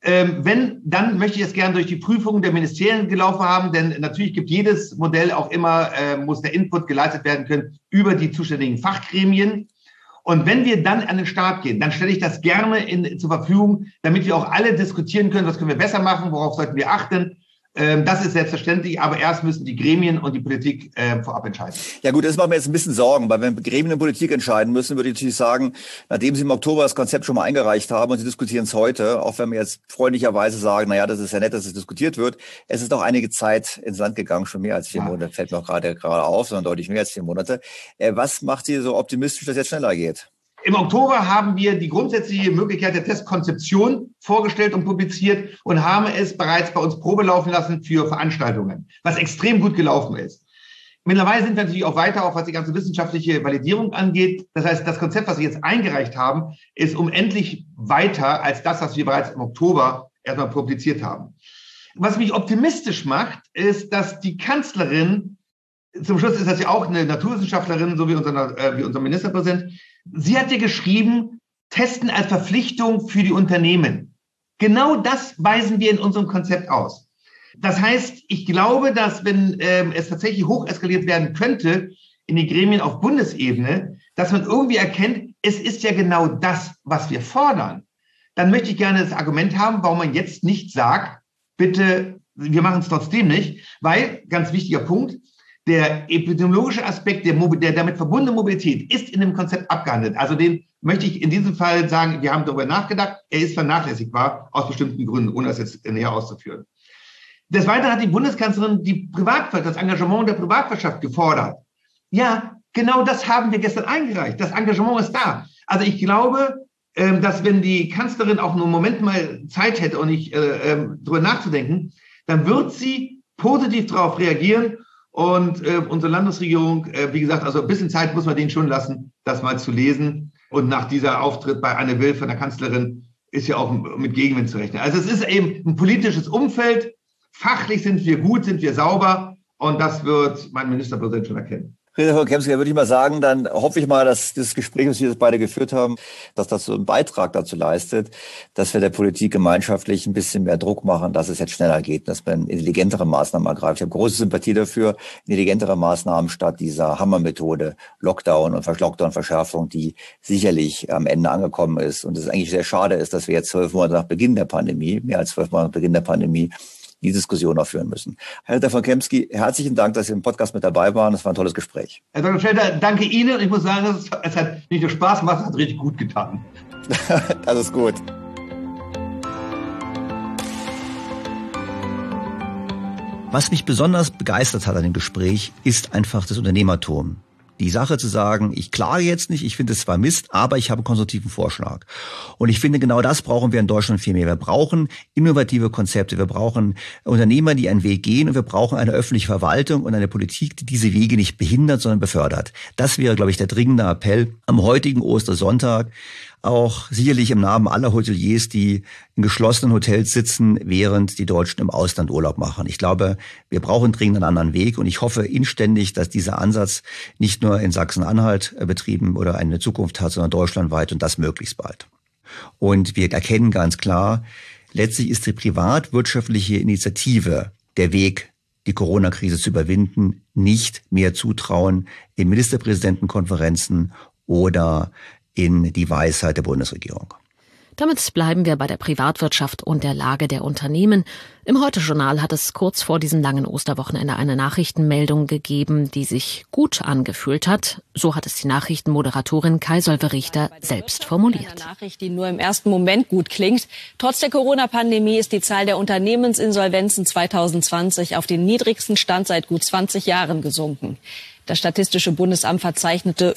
Dann möchte ich es gerne durch die Prüfung der Ministerien gelaufen haben, denn natürlich gibt jedes Modell auch immer, muss der Input geleistet werden können über die zuständigen Fachgremien. Und wenn wir dann an den Start gehen, dann stelle ich das gerne zur Verfügung, damit wir auch alle diskutieren können, was können wir besser machen, worauf sollten wir achten. Das ist selbstverständlich, aber erst müssen die Gremien und die Politik vorab entscheiden. Ja gut, das macht mir jetzt ein bisschen Sorgen, weil wenn Gremien und Politik entscheiden müssen, würde ich natürlich sagen, nachdem Sie im Oktober das Konzept schon mal eingereicht haben und Sie diskutieren es heute, auch wenn wir jetzt freundlicherweise sagen, naja, das ist ja nett, dass es diskutiert wird, es ist noch einige Zeit ins Land gegangen, schon mehr als 4 Monate, fällt mir auch gerade auf, sondern deutlich mehr als 4 Monate. Was macht Sie so optimistisch, dass es jetzt schneller geht? Im Oktober haben wir die grundsätzliche Möglichkeit der Testkonzeption vorgestellt und publiziert und haben es bereits bei uns Probe laufen lassen für Veranstaltungen, was extrem gut gelaufen ist. Mittlerweile sind wir natürlich auch weiter, auch was die ganze wissenschaftliche Validierung angeht. Das heißt, das Konzept, was wir jetzt eingereicht haben, ist unendlich weiter als das, was wir bereits im Oktober erstmal publiziert haben. Was mich optimistisch macht, ist, dass die Kanzlerin zum Schluss ist das ja auch eine Naturwissenschaftlerin, so wie unser Ministerpräsident. Sie hat ja geschrieben, Testen als Verpflichtung für die Unternehmen. Genau das weisen wir in unserem Konzept aus. Das heißt, ich glaube, dass wenn es tatsächlich hocheskaliert werden könnte in den Gremien auf Bundesebene, dass man irgendwie erkennt, es ist ja genau das, was wir fordern. Dann möchte ich gerne das Argument haben, warum man jetzt nicht sagt, bitte, wir machen es trotzdem nicht, weil, ganz wichtiger Punkt, der epidemiologische Aspekt der damit verbundene Mobilität ist in dem Konzept abgehandelt. Also den möchte ich in diesem Fall sagen, wir haben darüber nachgedacht, er ist vernachlässigbar aus bestimmten Gründen, ohne das jetzt näher auszuführen. Des Weiteren hat die Bundeskanzlerin das Engagement der Privatwirtschaft gefordert. Ja, genau das haben wir gestern eingereicht. Das Engagement ist da. Also ich glaube, dass wenn die Kanzlerin auch nur einen Moment mal Zeit hätte und nicht drüber nachzudenken, dann wird sie positiv darauf reagieren. Und unsere Landesregierung, wie gesagt, also ein bisschen Zeit muss man denen schon lassen, das mal zu lesen. Und nach dieser Auftritt bei Anne Will von der Kanzlerin ist ja auch mit Gegenwind zu rechnen. Also es ist eben ein politisches Umfeld. Fachlich sind wir gut, sind wir sauber. Und das wird mein Ministerpräsident schon erkennen. Herr Kemske, würde ich mal sagen, dann hoffe ich mal, dass das Gespräch, das wir jetzt beide geführt haben, dass das so einen Beitrag dazu leistet, dass wir der Politik gemeinschaftlich ein bisschen mehr Druck machen, dass es jetzt schneller geht, dass man intelligentere Maßnahmen ergreift. Ich habe große Sympathie dafür, intelligentere Maßnahmen statt dieser Hammermethode Lockdown und Verschärfung, die sicherlich am Ende angekommen ist. Und es eigentlich sehr schade ist, dass wir jetzt 12 Monate nach Beginn der Pandemie, mehr als 12 Monate nach Beginn der Pandemie, die Diskussion auch führen müssen. Herr Dr. von Kemske, herzlichen Dank, dass Sie im Podcast mit dabei waren. Das war ein tolles Gespräch. Herr Dr. Schelter, danke Ihnen. Ich muss sagen, es hat nicht nur Spaß gemacht, es hat richtig gut getan. Das ist gut. Was mich besonders begeistert hat an dem Gespräch, ist einfach das Unternehmertum. Die Sache zu sagen, ich klage jetzt nicht, ich finde es zwar Mist, aber ich habe einen konstruktiven Vorschlag. Und ich finde, genau das brauchen wir in Deutschland viel mehr. Wir brauchen innovative Konzepte, wir brauchen Unternehmer, die einen Weg gehen, und wir brauchen eine öffentliche Verwaltung und eine Politik, die diese Wege nicht behindert, sondern befördert. Das wäre, glaube ich, der dringende Appell am heutigen Ostersonntag. Auch sicherlich im Namen aller Hoteliers, die in geschlossenen Hotels sitzen, während die Deutschen im Ausland Urlaub machen. Ich glaube, wir brauchen dringend einen anderen Weg, und ich hoffe inständig, dass dieser Ansatz nicht nur in Sachsen-Anhalt betrieben oder eine Zukunft hat, sondern deutschlandweit, und das möglichst bald. Und wir erkennen ganz klar, letztlich ist die privatwirtschaftliche Initiative der Weg, die Corona-Krise zu überwinden, nicht mehr Zutrauen in Ministerpräsidentenkonferenzen oder in die Weisheit der Bundesregierung. Damit bleiben wir bei der Privatwirtschaft und der Lage der Unternehmen. Im Heute-Journal hat es kurz vor diesem langen Osterwochenende eine Nachrichtenmeldung gegeben, die sich gut angefühlt hat. So hat es die Nachrichtenmoderatorin Kai Solve-Richter selbst formuliert. Eine Nachricht, die nur im ersten Moment gut klingt. Trotz der Corona-Pandemie ist die Zahl der Unternehmensinsolvenzen 2020 auf den niedrigsten Stand seit gut 20 Jahren gesunken. Das Statistische Bundesamt verzeichnete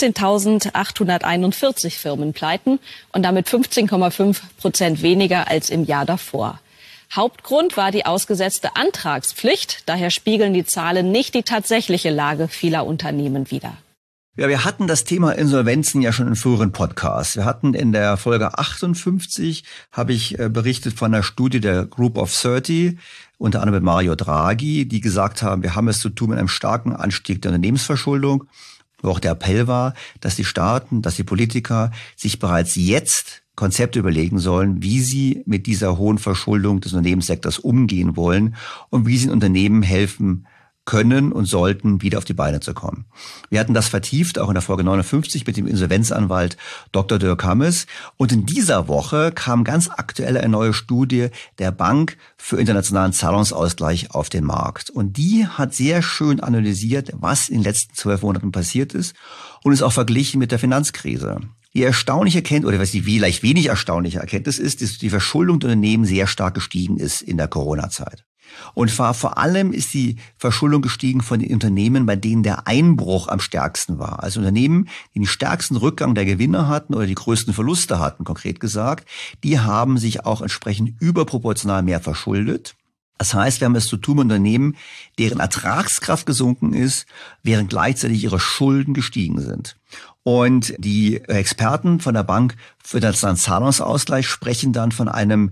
15.841 Firmenpleiten und damit 15,5% weniger als im Jahr davor. Hauptgrund war die ausgesetzte Antragspflicht. Daher spiegeln die Zahlen nicht die tatsächliche Lage vieler Unternehmen wider. Ja, wir hatten das Thema Insolvenzen ja schon in früheren Podcasts. Wir hatten in der Folge 58, habe ich berichtet von einer Studie der Group of 30, unter anderem mit Mario Draghi, die gesagt haben, wir haben es zu tun mit einem starken Anstieg der Unternehmensverschuldung, wo auch der Appell war, dass die Staaten, dass die Politiker sich bereits jetzt Konzepte überlegen sollen, wie sie mit dieser hohen Verschuldung des Unternehmenssektors umgehen wollen und wie sie den Unternehmen helfen können und sollten, wieder auf die Beine zu kommen. Wir hatten das vertieft, auch in der Folge 59 mit dem Insolvenzanwalt Dr. Dirk Hammes. Und in dieser Woche kam ganz aktuell eine neue Studie der Bank für internationalen Zahlungsausgleich auf den Markt. Und die hat sehr schön analysiert, was in den letzten 12 Monaten passiert ist, und ist auch verglichen mit der Finanzkrise. Die erstaunliche Erkenntnis, oder was die vielleicht wenig erstaunliche Erkenntnis ist, dass die Verschuldung der Unternehmen sehr stark gestiegen ist in der Corona-Zeit. Und vor allem ist die Verschuldung gestiegen von den Unternehmen, bei denen der Einbruch am stärksten war. Also Unternehmen, die den stärksten Rückgang der Gewinne hatten oder die größten Verluste hatten, konkret gesagt, die haben sich auch entsprechend überproportional mehr verschuldet. Das heißt, wir haben es zu tun mit Unternehmen, deren Ertragskraft gesunken ist, während gleichzeitig ihre Schulden gestiegen sind. Und die Experten von der Bank für den Zahlungsausgleich sprechen dann von einem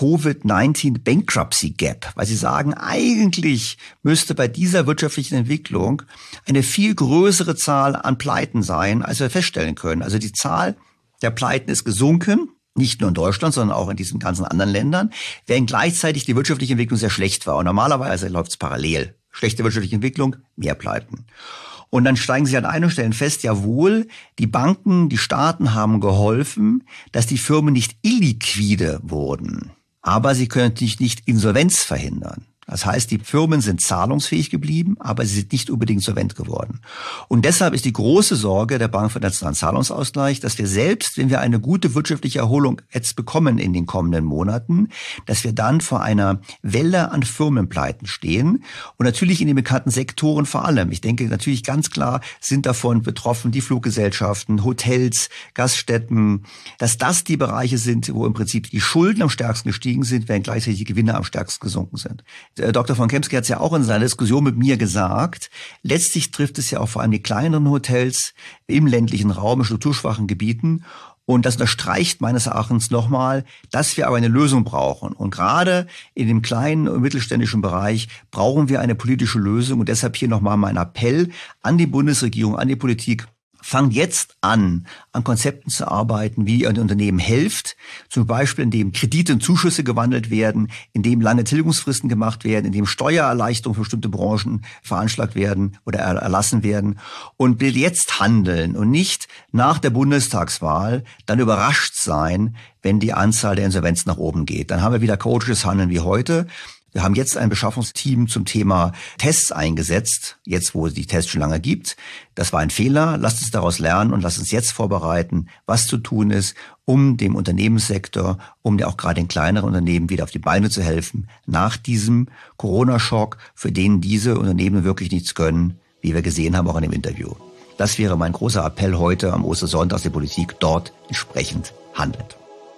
Covid-19 Bankruptcy Gap, weil sie sagen, eigentlich müsste bei dieser wirtschaftlichen Entwicklung eine viel größere Zahl an Pleiten sein, als wir feststellen können. Also die Zahl der Pleiten ist gesunken, nicht nur in Deutschland, sondern auch in diesen ganzen anderen Ländern, während gleichzeitig die wirtschaftliche Entwicklung sehr schlecht war. Und normalerweise läuft es parallel. Schlechte wirtschaftliche Entwicklung, mehr Pleiten. Und dann steigen sie an ein und stellen fest, jawohl, die Banken, die Staaten haben geholfen, dass die Firmen nicht illiquide wurden. Aber sie können natürlich nicht Insolvenz verhindern. Das heißt, die Firmen sind zahlungsfähig geblieben, aber sie sind nicht unbedingt solvent geworden. Und deshalb ist die große Sorge der Bank für den Nationalen Zahlungsausgleich, dass wir selbst, wenn wir eine gute wirtschaftliche Erholung jetzt bekommen in den kommenden Monaten, dass wir dann vor einer Welle an Firmenpleiten stehen. Und natürlich in den bekannten Sektoren vor allem. Ich denke natürlich ganz klar sind davon betroffen die Fluggesellschaften, Hotels, Gaststätten, dass das die Bereiche sind, wo im Prinzip die Schulden am stärksten gestiegen sind, während gleichzeitig die Gewinne am stärksten gesunken sind. Dr. von Kempsky hat es ja auch in seiner Diskussion mit mir gesagt, letztlich trifft es ja auch vor allem die kleineren Hotels im ländlichen Raum, in strukturschwachen Gebieten. Und das unterstreicht meines Erachtens nochmal, dass wir aber eine Lösung brauchen. Und gerade in dem kleinen und mittelständischen Bereich brauchen wir eine politische Lösung. Und deshalb hier nochmal mein Appell an die Bundesregierung, an die Politik. Fangt jetzt an Konzepten zu arbeiten, wie ihr den Unternehmen helft, zum Beispiel indem Kredite in Zuschüsse gewandelt werden, indem lange Tilgungsfristen gemacht werden, indem Steuererleichterungen für bestimmte Branchen veranschlagt werden oder erlassen werden und will jetzt handeln und nicht nach der Bundestagswahl dann überrascht sein, wenn die Anzahl der Insolvenzen nach oben geht. Dann haben wir wieder chaotisches Handeln wie heute. Wir haben jetzt ein Beschaffungsteam zum Thema Tests eingesetzt, jetzt wo es die Tests schon lange gibt. Das war ein Fehler. Lasst uns daraus lernen und lasst uns jetzt vorbereiten, was zu tun ist, um dem Unternehmenssektor, um auch gerade den kleineren Unternehmen wieder auf die Beine zu helfen, nach diesem Corona-Schock, für den diese Unternehmen wirklich nichts können, wie wir gesehen haben, auch in dem Interview. Das wäre mein großer Appell heute am Ostersonntag, dass die Politik dort entsprechend handelt.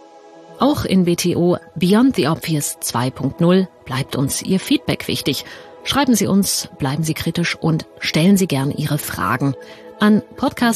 Auch in BTO Beyond the Obvious 2.0 bleibt uns Ihr Feedback wichtig. Schreiben Sie uns, bleiben Sie kritisch und stellen Sie gern Ihre Fragen an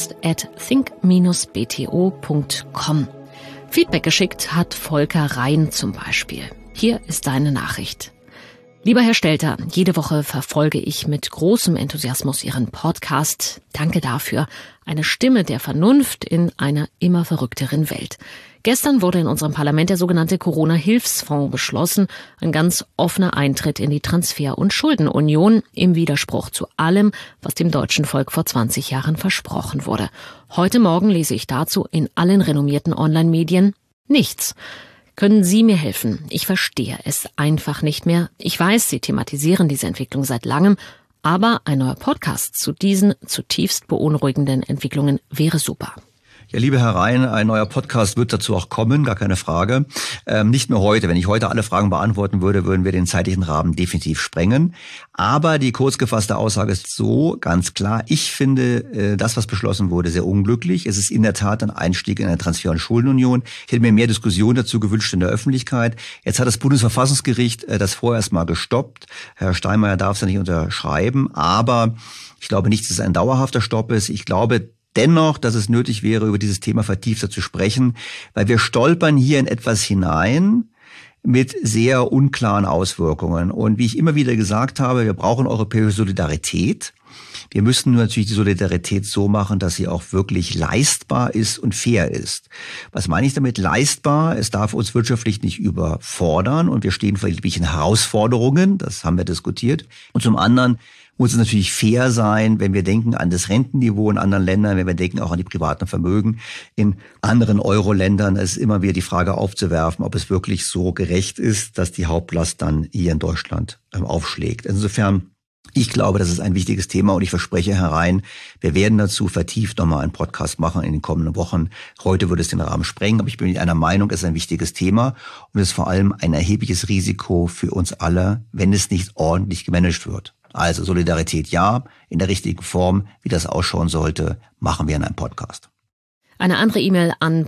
podcast@think-bto.com. Feedback geschickt hat Volker Rhein zum Beispiel. Hier ist seine Nachricht. Lieber Herr Stelter, jede Woche verfolge ich mit großem Enthusiasmus Ihren Podcast. Danke dafür. Eine Stimme der Vernunft in einer immer verrückteren Welt. Gestern wurde in unserem Parlament der sogenannte Corona-Hilfsfonds beschlossen, ein ganz offener Eintritt in die Transfer- und Schuldenunion im Widerspruch zu allem, was dem deutschen Volk vor 20 Jahren versprochen wurde. Heute Morgen lese ich dazu in allen renommierten Online-Medien nichts. Können Sie mir helfen? Ich verstehe es einfach nicht mehr. Ich weiß, Sie thematisieren diese Entwicklung seit langem, aber ein neuer Podcast zu diesen zutiefst beunruhigenden Entwicklungen wäre super. Ja, liebe Herr Rhein, ein neuer Podcast wird dazu auch kommen, gar keine Frage. Nicht nur heute. Wenn ich heute alle Fragen beantworten würde, würden wir den zeitlichen Rahmen definitiv sprengen. Aber die kurz gefasste Aussage ist so, ganz klar, ich finde das, was beschlossen wurde, sehr unglücklich. Es ist in der Tat ein Einstieg in eine Transfer- und Schuldenunion. Ich hätte mir mehr Diskussion dazu gewünscht in der Öffentlichkeit. Jetzt hat das Bundesverfassungsgericht das vorerst mal gestoppt. Herr Steinmeier darf es ja nicht unterschreiben, aber ich glaube nicht, dass es ein dauerhafter Stopp ist. Ich glaube dennoch, dass es nötig wäre, über dieses Thema vertiefter zu sprechen, weil wir stolpern hier in etwas hinein mit sehr unklaren Auswirkungen. Und wie ich immer wieder gesagt habe, wir brauchen europäische Solidarität. Wir müssen nur natürlich die Solidarität so machen, dass sie auch wirklich leistbar ist und fair ist. Was meine ich damit? Leistbar, es darf uns wirtschaftlich nicht überfordern und wir stehen vor irgendwelchen Herausforderungen, das haben wir diskutiert. Und zum anderen muss es natürlich fair sein, wenn wir denken an das Rentenniveau in anderen Ländern, wenn wir denken auch an die privaten Vermögen in anderen Euro-Ländern. Es ist immer wieder die Frage aufzuwerfen, ob es wirklich so gerecht ist, dass die Hauptlast dann hier in Deutschland aufschlägt. Insofern, ich glaube, das ist ein wichtiges Thema und ich verspreche, Herr Rhein, wir werden dazu vertieft nochmal einen Podcast machen in den kommenden Wochen. Heute würde es den Rahmen sprengen, aber ich bin mit einer Meinung, es ist ein wichtiges Thema und es ist vor allem ein erhebliches Risiko für uns alle, wenn es nicht ordentlich gemanagt wird. Also Solidarität ja, in der richtigen Form, wie das ausschauen sollte, machen wir in einem Podcast. Eine andere E-Mail an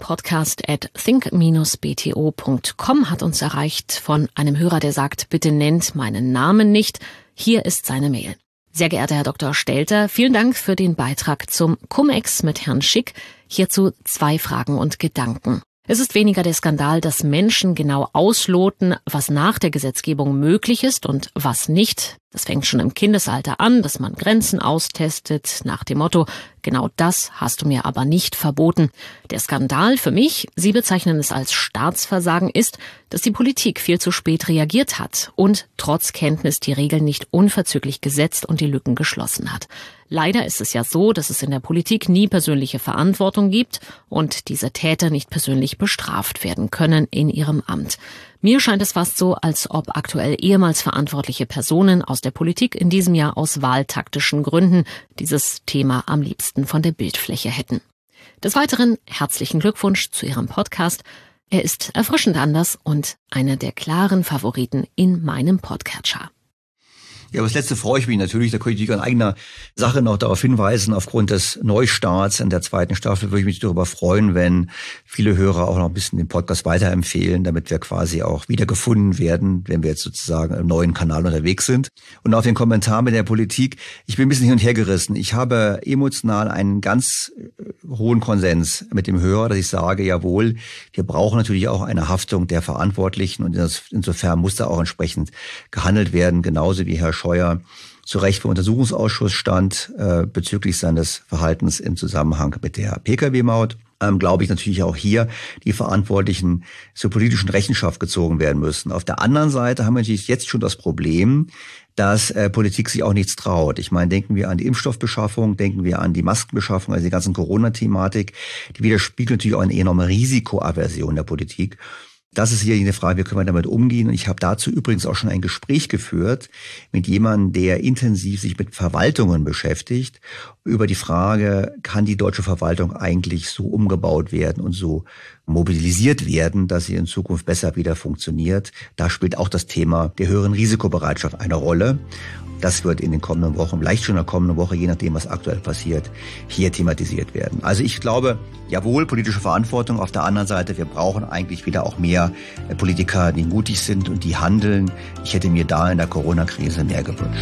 podcast@think-bto.com hat uns erreicht von einem Hörer, der sagt, bitte nennt meinen Namen nicht. Hier ist seine Mail. Sehr geehrter Herr Dr. Stelter, vielen Dank für den Beitrag zum Cum-Ex mit Herrn Schick. Hierzu 2 Fragen und Gedanken. Es ist weniger der Skandal, dass Menschen genau ausloten, was nach der Gesetzgebung möglich ist und was nicht. Das fängt schon im Kindesalter an, dass man Grenzen austestet, nach dem Motto, genau das hast du mir aber nicht verboten. Der Skandal für mich, Sie bezeichnen es als Staatsversagen, ist, dass die Politik viel zu spät reagiert hat und trotz Kenntnis die Regeln nicht unverzüglich gesetzt und die Lücken geschlossen hat. Leider ist es ja so, dass es in der Politik nie persönliche Verantwortung gibt und diese Täter nicht persönlich bestraft werden können in ihrem Amt. Mir scheint es fast so, als ob aktuell ehemals verantwortliche Personen aus der Politik in diesem Jahr aus wahltaktischen Gründen dieses Thema am liebsten von der Bildfläche hätten. Des Weiteren herzlichen Glückwunsch zu Ihrem Podcast. Er ist erfrischend anders und einer der klaren Favoriten in meinem Podcatcher. Ja, aber das Letzte freue ich mich natürlich, da könnte ich in eigener Sache noch darauf hinweisen, aufgrund des Neustarts in der 2. Staffel würde ich mich darüber freuen, wenn viele Hörer auch noch ein bisschen den Podcast weiterempfehlen, damit wir quasi auch wiedergefunden werden, wenn wir jetzt sozusagen im neuen Kanal unterwegs sind. Und auf den Kommentar mit der Politik, ich bin ein bisschen hin und her gerissen. Ich habe emotional einen ganz hohen Konsens mit dem Hörer, dass ich sage, jawohl, wir brauchen natürlich auch eine Haftung der Verantwortlichen und insofern muss da auch entsprechend gehandelt werden, genauso wie Herr Scheuer zu Recht vor Untersuchungsausschuss stand bezüglich seines Verhaltens im Zusammenhang mit der Pkw-Maut. Glaube ich natürlich auch hier die Verantwortlichen zur politischen Rechenschaft gezogen werden müssen. Auf der anderen Seite haben wir natürlich jetzt schon das Problem, dass Politik sich auch nichts traut. Ich meine, denken wir an die Impfstoffbeschaffung, denken wir an die Maskenbeschaffung, also die ganzen Corona-Thematik, die widerspiegelt natürlich auch eine enorme Risikoaversion der Politik. Das ist hier eine Frage, wie können wir damit umgehen? Und ich habe dazu übrigens auch schon ein Gespräch geführt mit jemandem, der intensiv sich mit Verwaltungen beschäftigt, über die Frage, kann die deutsche Verwaltung eigentlich so umgebaut werden und so mobilisiert werden, dass sie in Zukunft besser wieder funktioniert. Da spielt auch das Thema der höheren Risikobereitschaft eine Rolle. Das wird in den kommenden Wochen, vielleicht schon in der kommenden Woche, je nachdem, was aktuell passiert, hier thematisiert werden. Also ich glaube, jawohl, politische Verantwortung. Auf der anderen Seite, wir brauchen eigentlich wieder auch mehr Politiker, die mutig sind und die handeln. Ich hätte mir da in der Corona-Krise mehr gewünscht.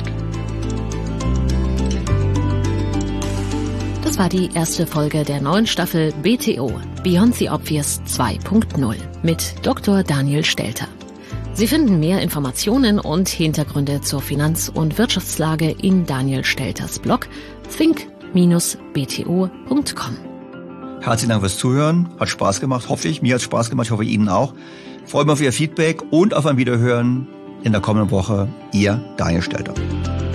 Das war die erste Folge der neuen Staffel BTO, Beyond the Obvious 2.0 mit Dr. Daniel Stelter. Sie finden mehr Informationen und Hintergründe zur Finanz- und Wirtschaftslage in Daniel Stelters Blog think-bto.com. Herzlichen Dank fürs Zuhören. Hat Spaß gemacht, hoffe ich. Mir hat es Spaß gemacht, ich hoffe Ihnen auch. Freue mich auf Ihr Feedback und auf ein Wiederhören in der kommenden Woche. Ihr Daniel Stelter.